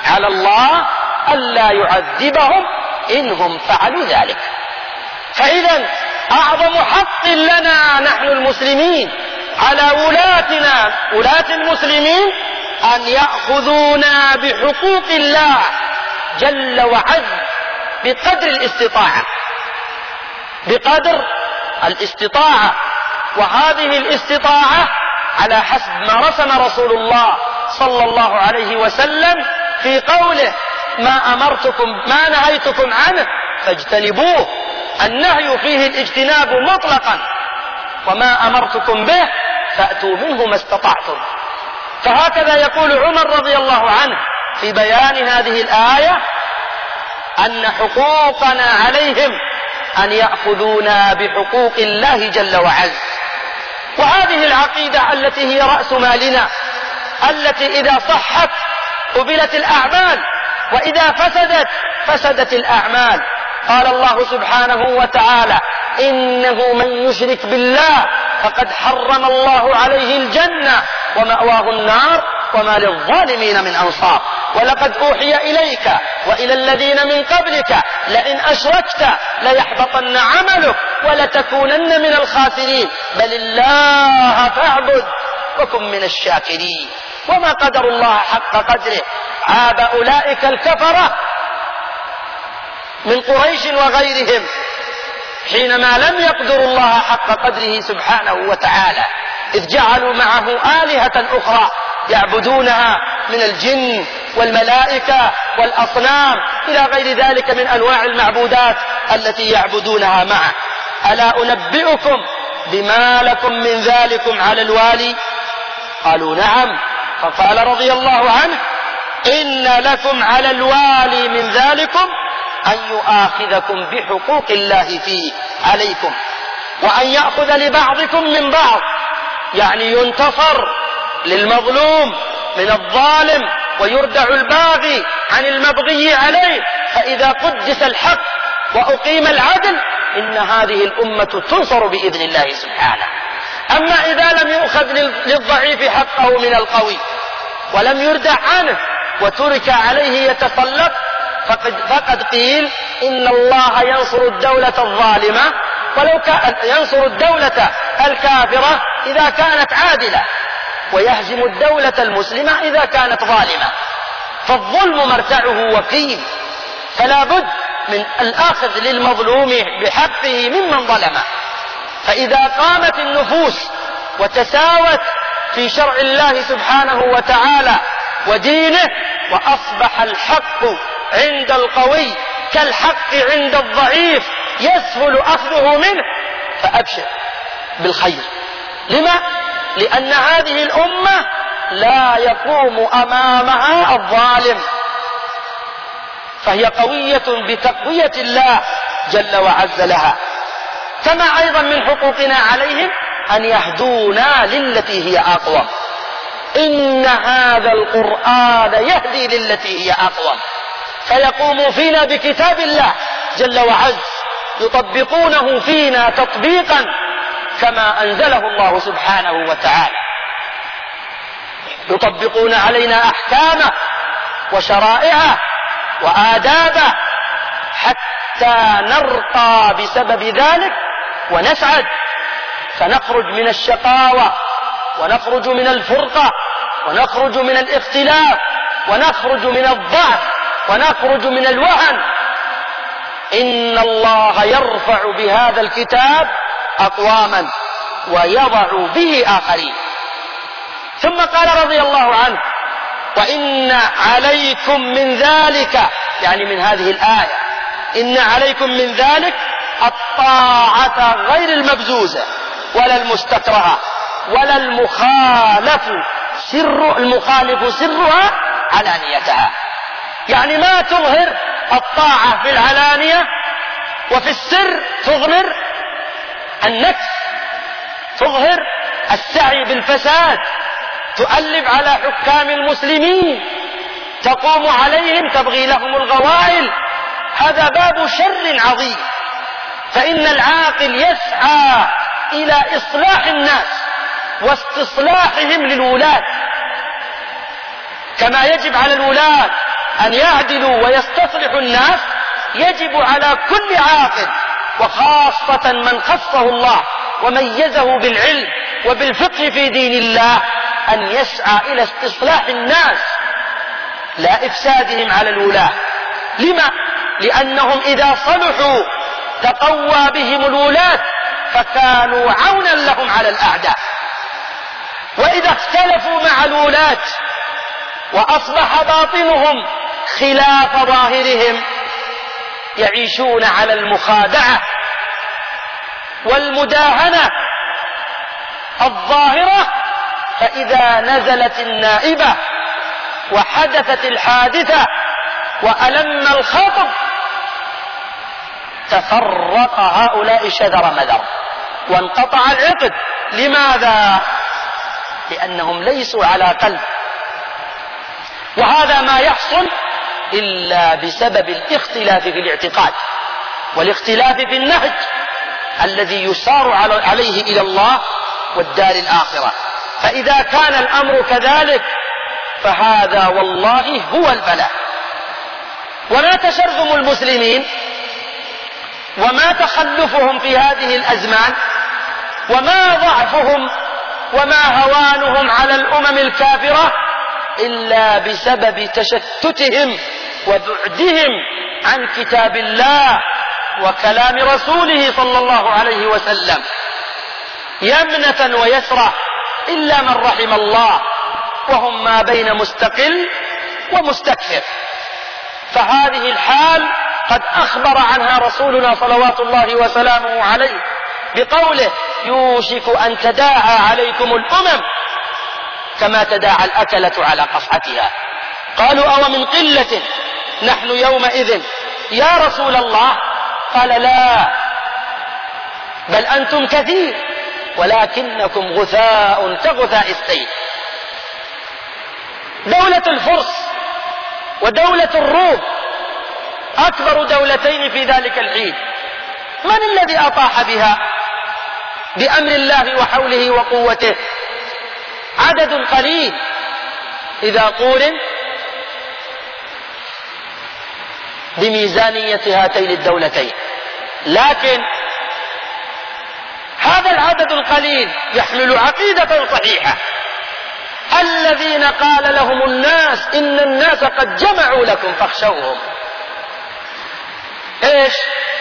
على الله ألا يعذبهم إنهم فعلوا ذلك. فإذا أعظم حق لنا نحن المسلمين على ولاتنا ولاة المسلمين أن يأخذونا بحقوق الله جل وعز بقدر الاستطاعة، بقدر الاستطاعة. وهذه الاستطاعة على حسب ما رسم رسول الله صلى الله عليه وسلم في قوله: ما نهيتكم عنه فاجتنبوه. النهي فيه الاجتناب مطلقا، وما أمرتكم به فأتوا منه ما استطعتم. فهكذا يقول عمر رضي الله عنه في بيان هذه الآية أن حقوقنا عليهم أن يأخذونا بحقوق الله جل وعز. وهذه العقيدة التي هي رأس مالنا، التي إذا صحت قبلت الأعمال، وإذا فسدت الأعمال. قال الله سبحانه وتعالى: إنه من يشرك بالله فقد حرم الله عليه الجنة ومأواه النار وما للظالمين من أنصار. ولقد أوحي إليك وإلى الذين من قبلك لئن أشركت ليحبطن عملك ولتكونن من الخاسرين بل الله فاعبد وكن من الشاكرين. وما قدر الله حق قدره. عاب أولئك الكفرة من قريش وغيرهم حينما لم يقدروا الله حق قدره سبحانه وتعالى، إذ جعلوا معه آلهة أخرى يعبدونها من الجن والملائكة والأصنام إلى غير ذلك من أنواع المعبودات التي يعبدونها معه. ألا أنبئكم بما لكم من ذلكم على الوالي؟ قالوا: نعم. فقال رضي الله عنه: إن لكم على الوالي من ذلكم أن يؤاخذكم بحقوق الله فيه عليكم، وأن يأخذ لبعضكم من بعض، يعني ينتصر للمظلوم من الظالم ويردع الباغي عن المبغي عليه. فإذا قدس الحق وأقيم العدل إن هذه الأمة تنصر بإذن الله سبحانه. أما إذا لم يؤخذ للضعيف حقه من القوي ولم يردع عنه وترك عليه يتسلط فقد قيل إن الله ينصر الدولة الظالمة ولو كان ينصر الدولة الكافرة إذا كانت عادلة، ويهزم الدولة المسلمة إذا كانت ظالمة. فالظلم مرتعه وكيل، فلا بد من الأخذ للمظلوم بحقه ممن ظلمه. فإذا قامت النفوس وتساوت في شرع الله سبحانه وتعالى ودينه، وأصبح الحق عند القوي كالحق عند الضعيف يسهل أخذه منه، فأبشر بالخير. لما؟ لأن هذه الأمة لا يقوم أمامها الظالم، فهي قوية بتقوية الله جل وعز لها. كما أيضا من حقوقنا عليهم أن يهدونا للتي هي أقوم. إن هذا القرآن يهدي للتي هي أقوم، فيقوم فينا بكتاب الله جل وعز، يطبقونه فينا تطبيقا كما أنزله الله سبحانه وتعالى، يطبقون علينا أحكامه وشرائعه وآدابه حتى نرقى بسبب ذلك ونسعد، فنخرج من الشقاوة ونخرج من الفرقة ونخرج من الاختلاف ونخرج من الضعف ونخرج من الوهن. إن الله يرفع بهذا الكتاب أقواما ويضع به آخرين. ثم قال رضي الله عنه: وإن عليكم من ذلك، يعني من هذه الآية، إن عليكم من ذلك الطاعة غير المبزوزة ولا المستكرهة ولا المخالف سرها علانيتها. يعني ما تظهر الطاعة في العلانية وفي السر تضمر النكس، تظهر السعي بالفساد، تؤلب على حكام المسلمين، تقوم عليهم، تبغي لهم الغوائل. هذا باب شر عظيم. فإن العاقل يسعى إلى إصلاح الناس واستصلاحهم للولاة، كما يجب على الولاة أن يعدلوا ويستصلحوا الناس، يجب على كل عاقل وخاصة من خصه الله وميزه بالعلم وبالفقه في دين الله أن يسعى إلى استصلاح الناس لا إفسادهم على الولاة. لما؟ لأنهم إذا صلحوا تقوى بهم الولاة فكانوا عونا لهم على الأعداء، وإذا اختلفوا مع الولاة وأصبح باطنهم خلاف ظاهرهم يعيشون على المخادعة والمداهنة الظاهرة. فإذا نزلت النائبة وحدثت الحادثة وألم الخطب تفرق هؤلاء شذر مذر وانقطع العقد. لماذا؟ لأنهم ليسوا على قلب، وهذا ما يحصل إلا بسبب الاختلاف في الاعتقاد والاختلاف في النهج الذي يسار عليه إلى الله والدار الآخرة. فإذا كان الأمر كذلك فهذا والله هو البلاء. وما تشرذم المسلمين وما تخلفهم في هذه الأزمان وما ضعفهم وما هوانهم على الأمم الكافرة إلا بسبب تشتتهم وبعدهم عن كتاب الله وكلام رسوله صلى الله عليه وسلم يمنة ويسرة، إلا من رحم الله، وهم ما بين مستقل ومستكثر. فهذه الحال قد أخبر عنها رسولنا صلوات الله وسلامه عليه بقوله: يوشك أن تداعى عليكم الأمم كما تداعى الأكلة على قصعتها. قالوا: أو من قلة نحن يومئذ يا رسول الله؟ قال: لا، بل أنتم كثير ولكنكم غثاء كغثاء السيل. دولة الفرس ودولة الروم أكبر دولتين في ذلك الحين، من الذي أطاح بها بأمر الله وحوله وقوته؟ عدد قليل إذا قورن بميزانية هاتين الدولتين. لكن هذا العدد القليل يحمل عقيدة صحيحة. الذين قال لهم الناس إن الناس قد جمعوا لكم فاخشوهم، إيش؟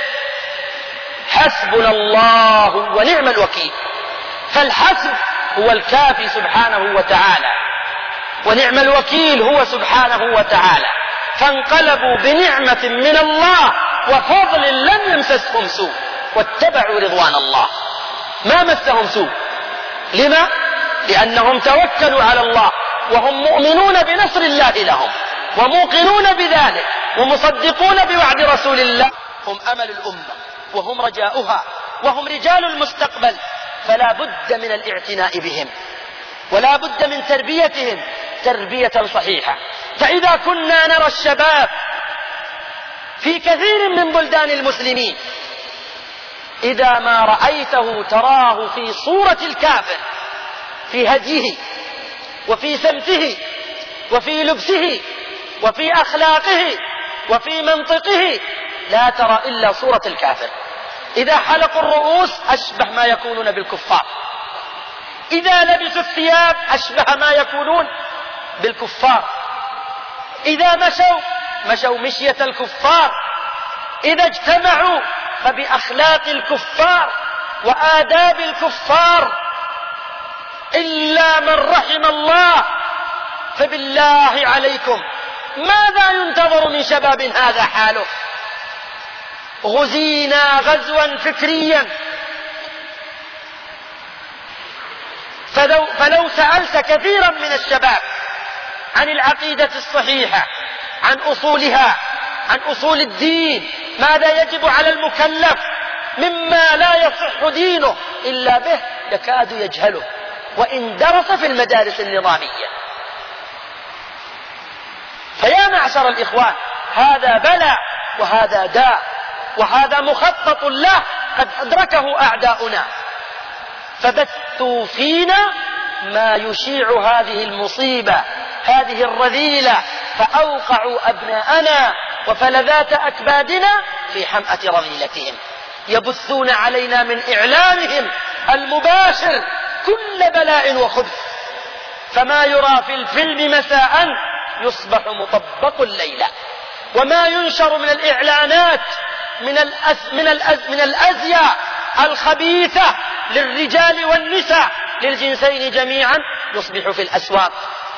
حسبنا الله ونعم الوكيل. فالحسب هو الكافي سبحانه وتعالى، ونعم الوكيل هو سبحانه وتعالى. فانقلبوا بنعمة من الله وفضل لم يمسسهم سوء واتبعوا رضوان الله، ما مسهم سوء. لما؟ لأنهم توكلوا على الله وهم مؤمنون بنصر الله لهم وموقنون بذلك ومصدقون بوعد رسول الله. هم أمل الأمة وهم رجاؤها وهم رجال المستقبل، فلا بد من الاعتناء بهم ولا بد من تربيتهم تربية صحيحة. فإذا كنا نرى الشباب في كثير من بلدان المسلمين إذا ما رأيته تراه في صورة الكافر، في هديه وفي سمته وفي لبسه وفي أخلاقه وفي منطقه، لا ترى إلا صورة الكافر. إذا حلقوا الرؤوس أشبه ما يكونون بالكفار، إذا لبسوا الثياب أشبه ما يكونون بالكفار، إذا مشوا مشية الكفار، إذا اجتمعوا فبأخلاق الكفار وآداب الكفار، إلا من رحم الله. فبالله عليكم ماذا ينتظر من شباب هذا حاله؟ غزينا غزوا فكريا. فلو سألت كثيرا من الشباب عن العقيدة الصحيحة، عن أصولها، عن أصول الدين، ماذا يجب على المكلف مما لا يصح دينه إلا به، يكاد يجهله وإن درس في المدارس النظامية. فيا معشر الإخوان، هذا بلاء وهذا داء وهذا مخطط له قد أدركه أعداؤنا، فبثوا فينا ما يشيع هذه المصيبة، هذه الرذيلة، فأوقعوا أبناءنا وفلذات أكبادنا في حمأة رذيلتهم. يبثون علينا من إعلامهم المباشر كل بلاء وخبث، فما يرى في الفيلم مساء يصبح مطبق الليلة، وما ينشر من الإعلانات من الأزياء الخبيثة للرجال والنساء للجنسين جميعا يصبح في الأسواق.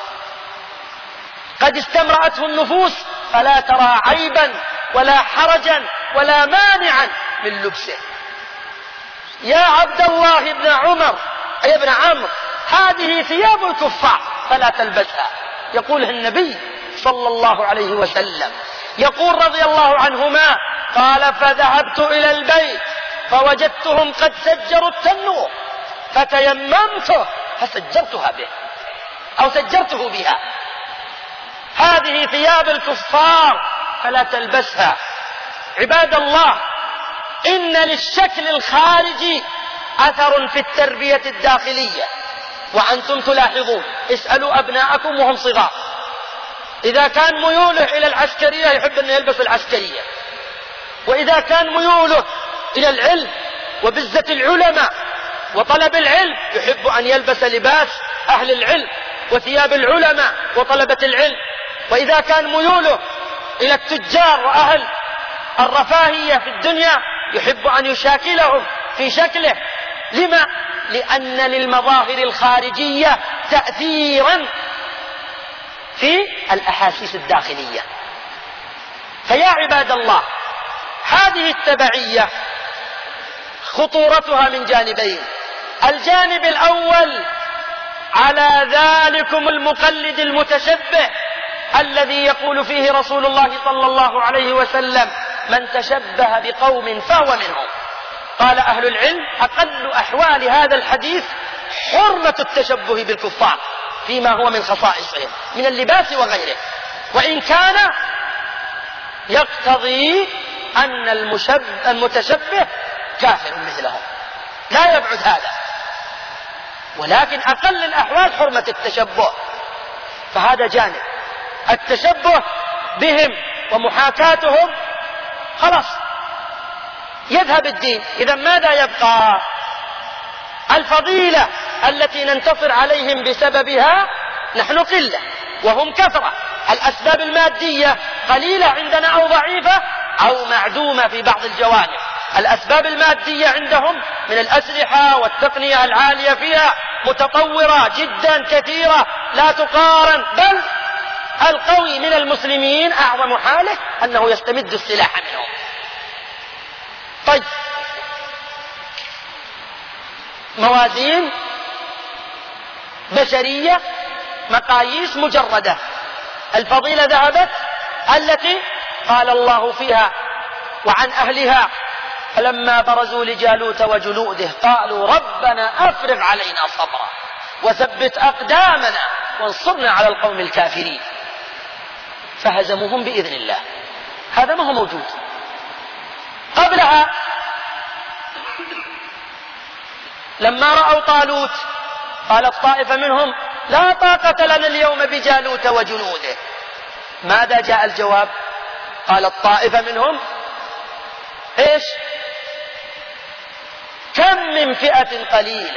قد استمرأته النفوس فلا ترى عيبا ولا حرجا ولا مانعا من لبسه. يا عبد الله بن عمر يا ابن عمرو، هذه ثياب الكفار فلا تلبسها. يقولها النبي صلى الله عليه وسلم. يقول رضي الله عنهما قال فذهبت إلى البيت فوجدتهم قد سجروا التنور فتيممته فسجرتها به أو سجرته بها. هذه ثياب الكفار فلا تلبسها. عباد الله، إن للشكل الخارجي أثر في التربية الداخلية، وأنتم تلاحظون. اسألوا أبناءكم وهم صغار، إذا كان ميوله إلى العسكرية يحب أن يلبس العسكرية، وإذا كان ميوله إلى العلم وبزة العلماء وطلب العلم يحب أن يلبس لباس أهل العلم وثياب العلماء وطلبة العلم، وإذا كان ميوله إلى التجار وأهل الرفاهية في الدنيا يحب أن يشاكلهم في شكله. لما؟ لأن للمظاهر الخارجية تأثيرا في الأحاسيس الداخلية. فيا عباد الله، هذه التبعية خطورتها من جانبين. الجانب الأول على ذلكم المقلد المتشبه الذي يقول فيه رسول الله صلى الله عليه وسلم من تشبه بقوم فهو منهم. قال أهل العلم أقل أحوال هذا الحديث حرمة التشبه بالكفار فيما هو من خصائصهم من اللباس وغيره، وإن كان يقتضي أن المتشبه كافر مثلهم، لا يبعد هذا، ولكن أقل الأحوال حرمة التشبه. فهذا جانب. التشبه بهم ومحاكاتهم خلاص يذهب الدين. إذا ماذا يبقى؟ الفضيلة التي ننتصر عليهم بسببها نحن قلة وهم كثرة. الأسباب المادية قليلة عندنا أو ضعيفة أو معدومة في بعض الجوانب. الأسباب المادية عندهم من الأسلحة والتقنية العالية فيها متطورة جدا كثيرة لا تقارن، بل القوي من المسلمين أعظم حاله أنه يستمد السلاح منهم. طيب، موازين بشرية، مقاييس مجردة. الفضيلة ذهبت التي قال الله فيها وعن أهلها فلما برزوا لجالوت وجنوده قالوا ربنا أفرغ علينا صبرا وثبت أقدامنا وانصرنا على القوم الكافرين، فهزموهم بإذن الله. هذا ما هو موجود. قبلها لما رأوا طالوت قالت طائفة منهم لا طاقة لنا اليوم بجالوت وجنوده. ماذا جاء الجواب؟ قالت طائفة منهم ايش؟ كم من فئة قليلة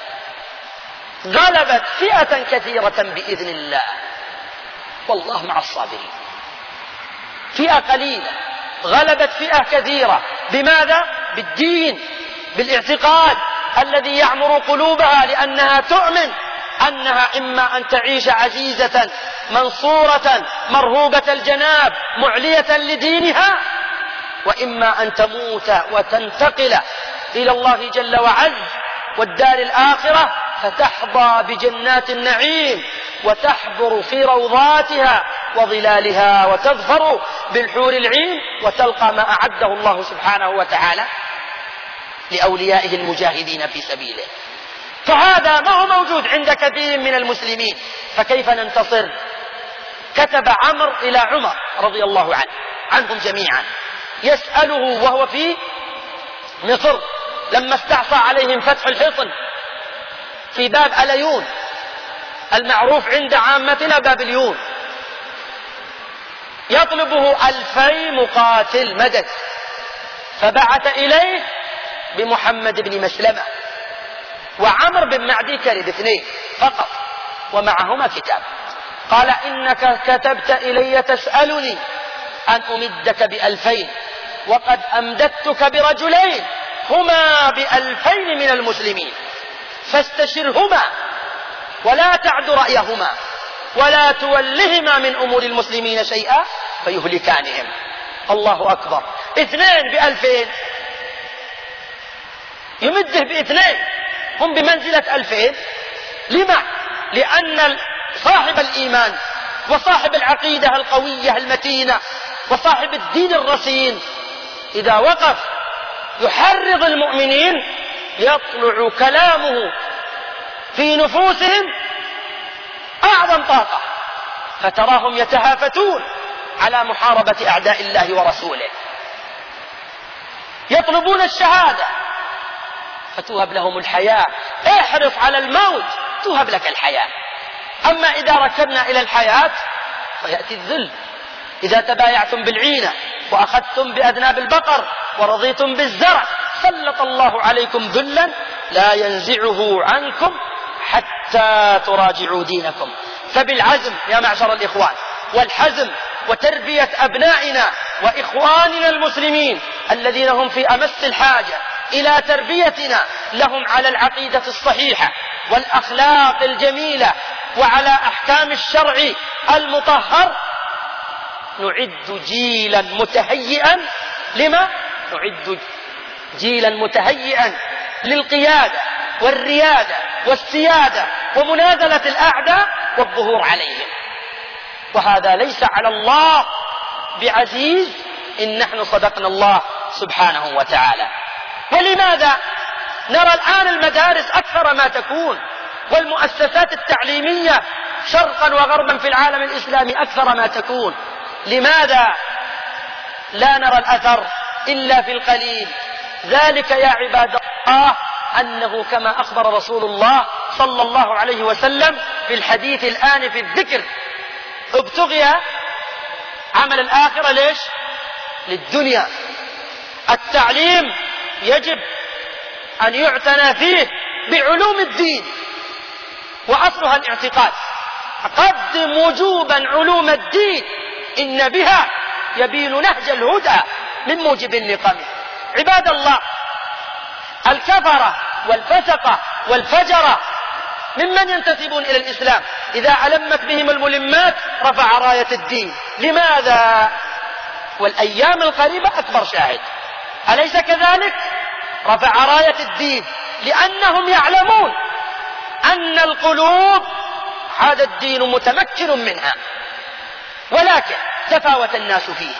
غلبت فئة كثيرة بإذن الله والله مع الصابرين. فئة قليلة غلبت فئة كثيرة. بماذا؟ بالدين، بالاعتقاد الذي يعمر قلوبها، لأنها تؤمن أنها إما أن تعيش عزيزة منصورة مرهوبة الجناب معلية لدينها، وإما أن تموت وتنتقل إلى الله جل وعز والدار الآخرة فتحظى بجنات النعيم وتحبر في روضاتها وظلالها وتظفر بالحور العين وتلقى ما أعده الله سبحانه وتعالى لأوليائه المجاهدين في سبيله. فهذا ما هو موجود عند كثير من المسلمين، فكيف ننتصر؟ كتب عمرو إلى عمر رضي الله عنهم جميعا يسأله وهو في مصر لما استعصى عليهم فتح الحصن في باب أليون المعروف عند عامتنا باب اليون. يطلبه 2000 مقاتل مدد، فبعث إليه بمحمد بن مسلمة وعمر بن معدي كرب 2 فقط ومعهما كتاب. قال إنك كتبت إلي تسألني أن أمدك ب2000 وقد أمددتك برجلين هما ب2000 من المسلمين، فاستشرهما ولا تعد رأيهما ولا تولهما من أمور المسلمين شيئا فيهلكانهم. الله أكبر، 2 ب2000 يمده ب2 هم بمنزلة 2000. لما؟ لأن صاحب الإيمان وصاحب العقيدة القوية المتينة وصاحب الدين الرصين إذا وقف يحرض المؤمنين يطلع كلامه في نفوسهم أعظم طاقة، فتراهم يتهافتون على محاربة أعداء الله ورسوله، يطلبون الشهادة فتوهب لهم الحياة. احرص على الموت توهب لك الحياة. أما إذا ركبنا إلى الحياة فيأتي الذل. إذا تبايعتم بالعينة وأخذتم بأذناب البقر ورضيتم بالزرع سلط الله عليكم ذلا لا ينزعه عنكم حتى تراجعوا دينكم. فبالعزم يا معشر الإخوان والحزم وتربية أبنائنا وإخواننا المسلمين الذين هم في أمس الحاجة إلى تربيتنا لهم على العقيدة الصحيحة والأخلاق الجميلة وعلى أحكام الشرع المطهر نعد جيلا متهيئا. لما؟ نعد جيلا متهيئا للقيادة والريادة والسيادة ومنازلة الأعداء والظهور عليهم، وهذا ليس على الله بعزيز إن نحن صدقنا الله سبحانه وتعالى. ولماذا نرى الآن المدارس أكثر ما تكون والمؤسسات التعليمية شرقا وغربا في العالم الإسلامي أكثر ما تكون؟ لماذا لا نرى الأثر إلا في القليل؟ ذلك يا عباد الله أنه كما أخبر رسول الله صلى الله عليه وسلم في الحديث الآن في الذكر ابتغي عمل الآخرة ليش؟ للدنيا. التعليم يجب أن يعتنى فيه بعلوم الدين وأصلها الاعتقاد. قدم وجوبا علوم الدين إن بها يبين نهج الهدى من موجب النقم. عباد الله الكفرة والفسقة والفجرة ممن ينتسبون إلى الإسلام إذا علمت بهم الملمات رفع راية الدين. لماذا؟ والأيام القريبة أكبر شاهد، أليس كذلك؟ رفع راية الدين لأنهم يعلمون أن القلوب هذا الدين متمكن منها، ولكن تفاوت الناس فيه.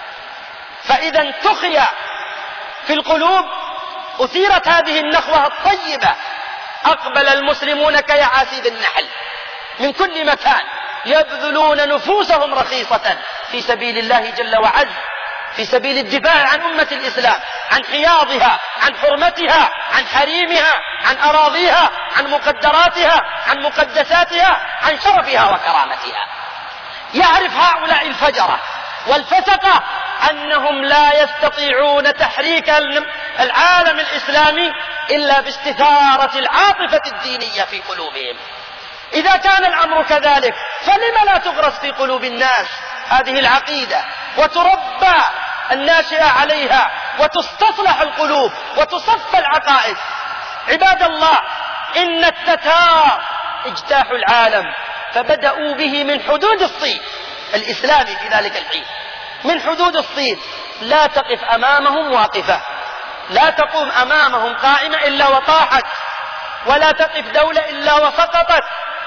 فإذا انتخي في القلوب أثيرت هذه النخوة الطيبة، أقبل المسلمون كيعاسيب النحل من كل مكان يبذلون نفوسهم رخيصة في سبيل الله جل وعز، في سبيل الدفاع عن أمة الإسلام، عن حياضها، عن حرمتها، عن حريمها، عن أراضيها، عن مقدراتها، عن مقدساتها، عن شرفها وكرامتها. يعرف هؤلاء الفجرة والفسقة أنهم لا يستطيعون تحريك العالم الإسلامي إلا باستثارة العاطفة الدينية في قلوبهم. إذا كان الأمر كذلك فلم لا تغرس في قلوب الناس هذه العقيدة وتربى الناشئة عليها وتستصلح القلوب وتصفى العقائد؟ عباد الله إن التتار اجتاحوا العالم فبدأوا به من حدود الصين الإسلامي في ذلك الحين، من حدود الصين. لا تقف أمامهم واقفة، لا تقوم أمامهم قائمة إلا وطاحت، ولا تقف دولة إلا وسقطت،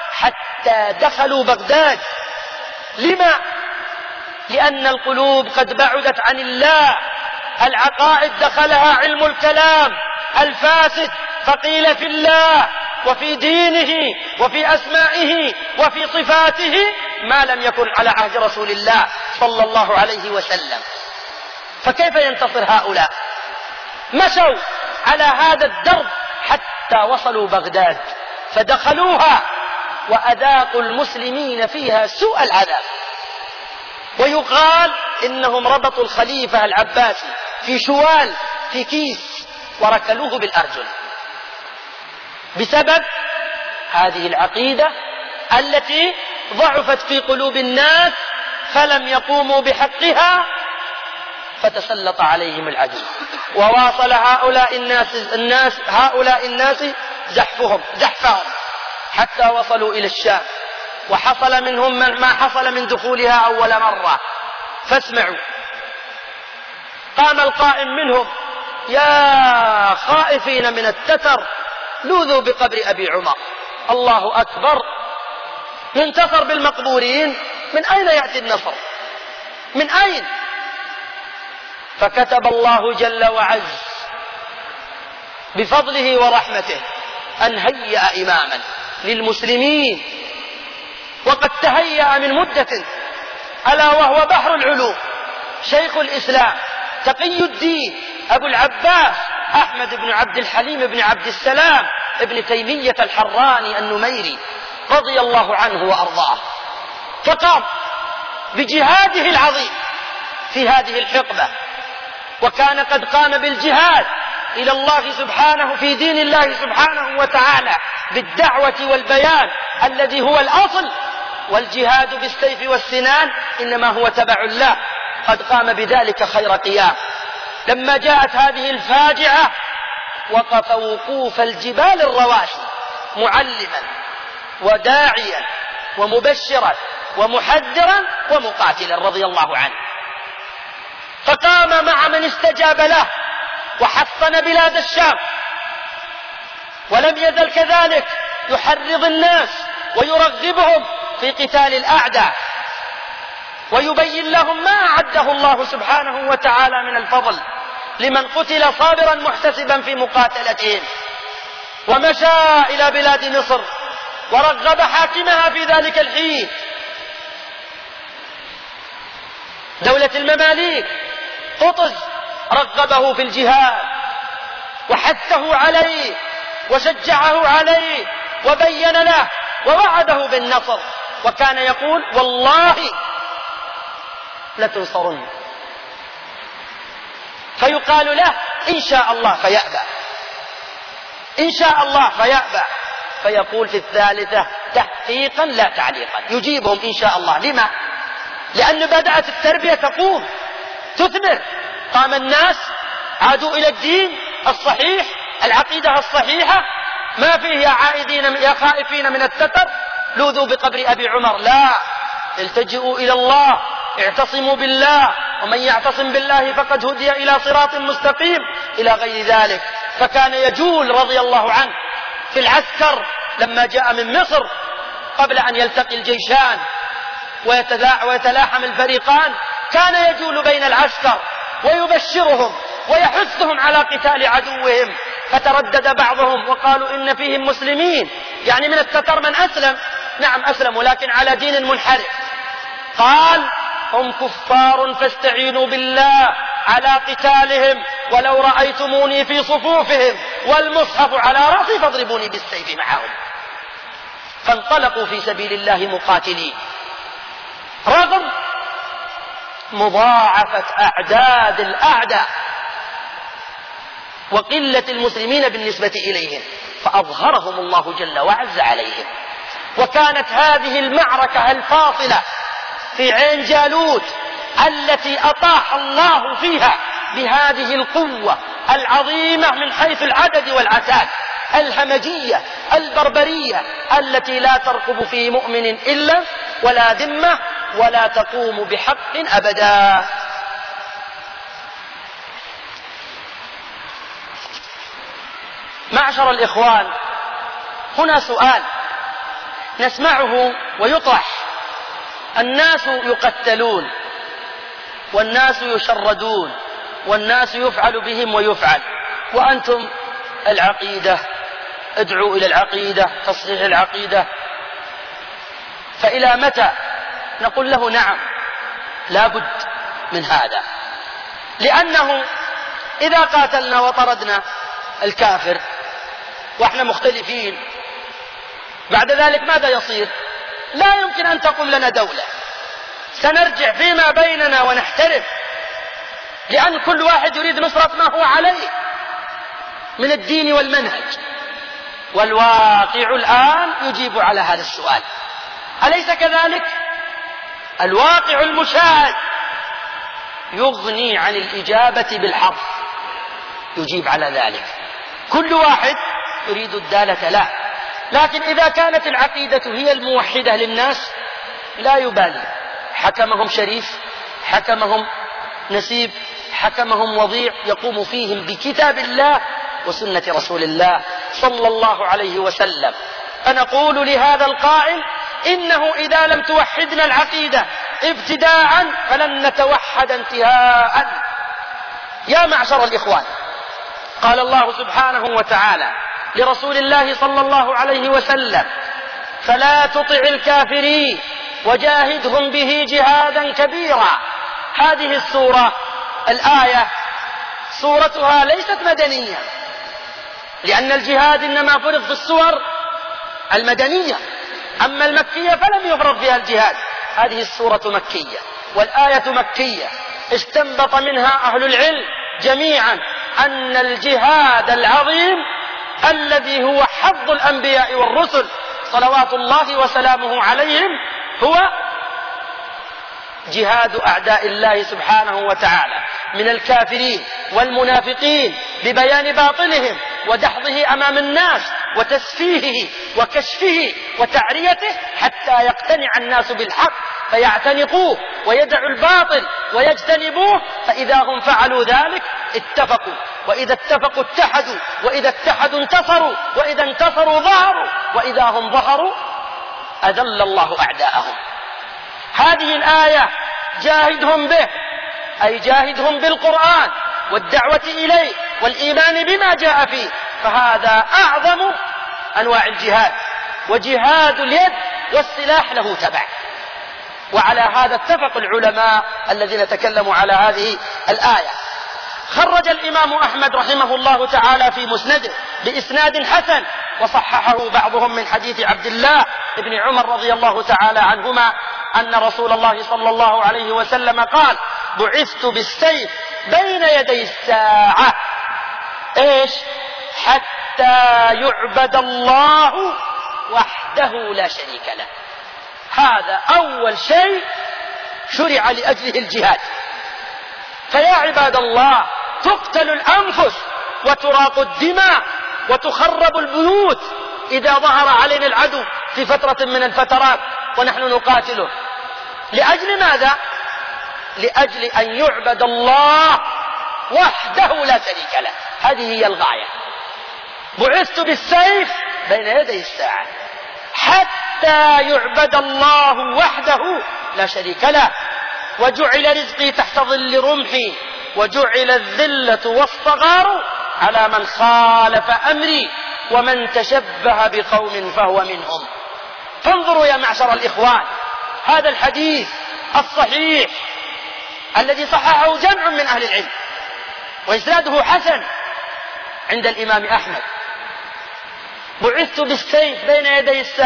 حتى دخلوا بغداد. لما؟ لأن القلوب قد بعدت عن الله، العقائد دخلها علم الكلام الفاسد، فقيل في الله وفي دينه وفي أسمائه وفي صفاته ما لم يكن على عهد رسول الله صلى الله عليه وسلم. فكيف ينتصر هؤلاء؟ مشوا على هذا الدرب حتى وصلوا بغداد فدخلوها وأذاقوا المسلمين فيها سوء العذاب. ويقال إنهم ربطوا الخليفة العباسي في شوال في كيس وركلوه بالأرجل بسبب هذه العقيدة التي ضعفت في قلوب الناس فلم يقوموا بحقها فتسلط عليهم العدو، وواصل هؤلاء الناس زحفهم حتى وصلوا إلى الشام، وحصل منهم ما حصل من دخولها أول مرة. فاسمعوا، قام القائم منهم: يا خائفين من التتر لوذوا بقبر أبي عمر. الله أكبر، ينتصر بالمقبورين، من أين يأتي النصر؟ من أين؟ فكتب الله جل وعز بفضله ورحمته أن هيأ إماما للمسلمين، وقد تهيأ من مدة، ألا وهو بحر العلوم شيخ الإسلام تقي الدين أبو العباس أحمد بن عبد الحليم بن عبد السلام ابن تيمية الحراني النميري رضي الله عنه وأرضاه، فقام بجهاده العظيم في هذه الحقبة، وكان قد قام بالجهاد إلى الله سبحانه في دين الله سبحانه وتعالى بالدعوة والبيان الذي هو الأصل، والجهاد بالسيف والسنان إنما هو تبع الله، قد قام بذلك خير قيام. لما جاءت هذه الفاجعة وقف وقوف الجبال الرواسي معلما وداعيا ومبشرا ومحذرا ومقاتلا رضي الله عنه، فقام مع من استجاب له وحصن بلاد الشام، ولم يزل كذلك يحرض الناس ويرغبهم في قتال الأعداء، ويبين لهم ما أعده الله سبحانه وتعالى من الفضل لمن قتل صابرا محتسبا في مقاتلتهم. ومشى إلى بلاد مصر ورغب حاكمها في ذلك الحين دولة المماليك قطز، رغبه في الجهاد وحثه عليه وشجعه عليه وبين له ووعده بالنصر، وكان يقول: والله لتنصرن. فيقال له: إن شاء الله فيأبى، إن شاء الله فيأبى، فيقول في الثالثة تحقيقا لا تعليقا يجيبهم إن شاء الله. لما؟ لأن بدأت التربية تقوم تثمر، قام الناس عادوا إلى الدين الصحيح، العقيدة الصحيحة، ما فيه يا خائفين من التتر لوذوا بقبر أبي عمر، لا، التجئوا إلى الله، اعتصموا بالله، ومن يعتصم بالله فقد هدي إلى صراط مستقيم، إلى غير ذلك. فكان يجول رضي الله عنه في العسكر لما جاء من مصر قبل أن يلتقي الجيشان ويتلاحم الفريقان، كان يجول بين العسكر ويبشرهم ويحثهم على قتال عدوهم، فتردد بعضهم وقالوا إن فيهم مسلمين، يعني من التتر من أسلم، نعم أسلموا لكن على دين منحرف. قال: هم كفار فاستعينوا بالله على قتالهم، ولو رأيتموني في صفوفهم والمصحف على رأسي فاضربوني بالسيف معهم. فانطلقوا في سبيل الله مقاتلين رغم مضاعفة أعداد الأعداء وقلة المسلمين بالنسبة إليهم، فأظهرهم الله جل وعز عليهم. وكانت هذه المعركة الفاصلة في عين جالوت التي أطاح الله فيها بهذه القوة العظيمة من حيث العدد والعتاد، الهمجية البربرية التي لا ترقب في مؤمن إلا ولا ذمة ولا تقوم بحق أبدا. معشر الإخوان، هنا سؤال نسمعه ويطرح: الناس يقتلون والناس يشردون والناس يفعل بهم ويفعل، وأنتم العقيدة، ادعوا إلى العقيدة، تصحيح العقيدة، فإلى متى؟ نقول له: نعم، لا بد من هذا، لأنه إذا قاتلنا وطردنا الكافر وإحنا مختلفين، بعد ذلك ماذا يصير؟ لا يمكن أن تقوم لنا دولة، سنرجع فيما بيننا ونحترف، لأن كل واحد يريد نصرة ما هو عليه من الدين والمنهج. والواقع الآن يجيب على هذا السؤال، أليس كذلك؟ الواقع المشاهد يغني عن الإجابة بالحظ، يجيب على ذلك. كل واحد يريد الدالة له، لكن إذا كانت العقيدة هي الموحدة للناس لا يبالي، حكمهم شريف، حكمهم نسيب، حكمهم وضيع، يقوم فيهم بكتاب الله وسنة رسول الله صلى الله عليه وسلم. فنقول لهذا القائل إنه إذا لم توحدنا العقيدة ابتداء فلن نتوحد انتهاء. يا معشر الإخوان، قال الله سبحانه وتعالى لرسول الله صلى الله عليه وسلم: فلا تطع الكافرين وجاهدهم به جهادا كبيرا. هذه السورة الآية سورتها ليست مدنية، لأن الجهاد إنما فرض في السور المدنية، أما المكية فلم يفرض فيها الجهاد. هذه السورة مكية والآية مكية، استنبط منها أهل العلم جميعا أن الجهاد العظيم الذي هو حظ الأنبياء والرسل صلوات الله وسلامه عليهم هو جهاد أعداء الله سبحانه وتعالى من الكافرين والمنافقين ببيان باطلهم ودحضه أمام الناس وتسفيهه وكشفه وتعريته حتى يقتنع الناس بالحق فيعتنقوه ويدعوا الباطل ويجتنبوه. فإذا هم فعلوا ذلك اتفقوا، وإذا اتفقوا اتحدوا، وإذا اتحدوا انتصروا، وإذا انتصروا ظهروا، وإذا هم ظهروا أذل الله أعداءهم. هذه الآية جاهدهم به أي جاهدهم بالقرآن والدعوة إليه والإيمان بما جاء فيه، فهذا أعظم أنواع الجهاد. وجهاد اليد والسلاح له تبع. وعلى هذا اتفق العلماء الذين تكلموا على هذه الآية. خرج الإمام أحمد رحمه الله تعالى في مسنده بإسناد حسن وصححه بعضهم من حديث عبد الله بن عمر رضي الله تعالى عنهما أن رسول الله صلى الله عليه وسلم قال: بعثت بالسيف بين يدي الساعة إيش؟ حتى يعبد الله وحده لا شريك له. هذا أول شيء شرع لأجله الجهاد. فيا عباد الله، تقتل الأنفس وتراق الدماء وتخرب البيوت إذا ظهر علينا العدو في فترة من الفترات ونحن نقاتله. لأجل ماذا؟ لأجل أن يعبد الله وحده لا شريك له. هذه هي الغاية. بعثت بالسيف بين يدي الساعة حتى يعبد الله وحده لا شريك له، وجعل رزقي تحت ظل رمحي، وجعل الذلة والصغار على من خالف أمري، ومن تشبه بقوم فهو منهم. فانظروا يا معشر الإخوان، هذا الحديث الصحيح الذي صححه جمع من أهل العلم وإسناده حسن عند الإمام أحمد: بعثت بالسيف بين يدي الساعة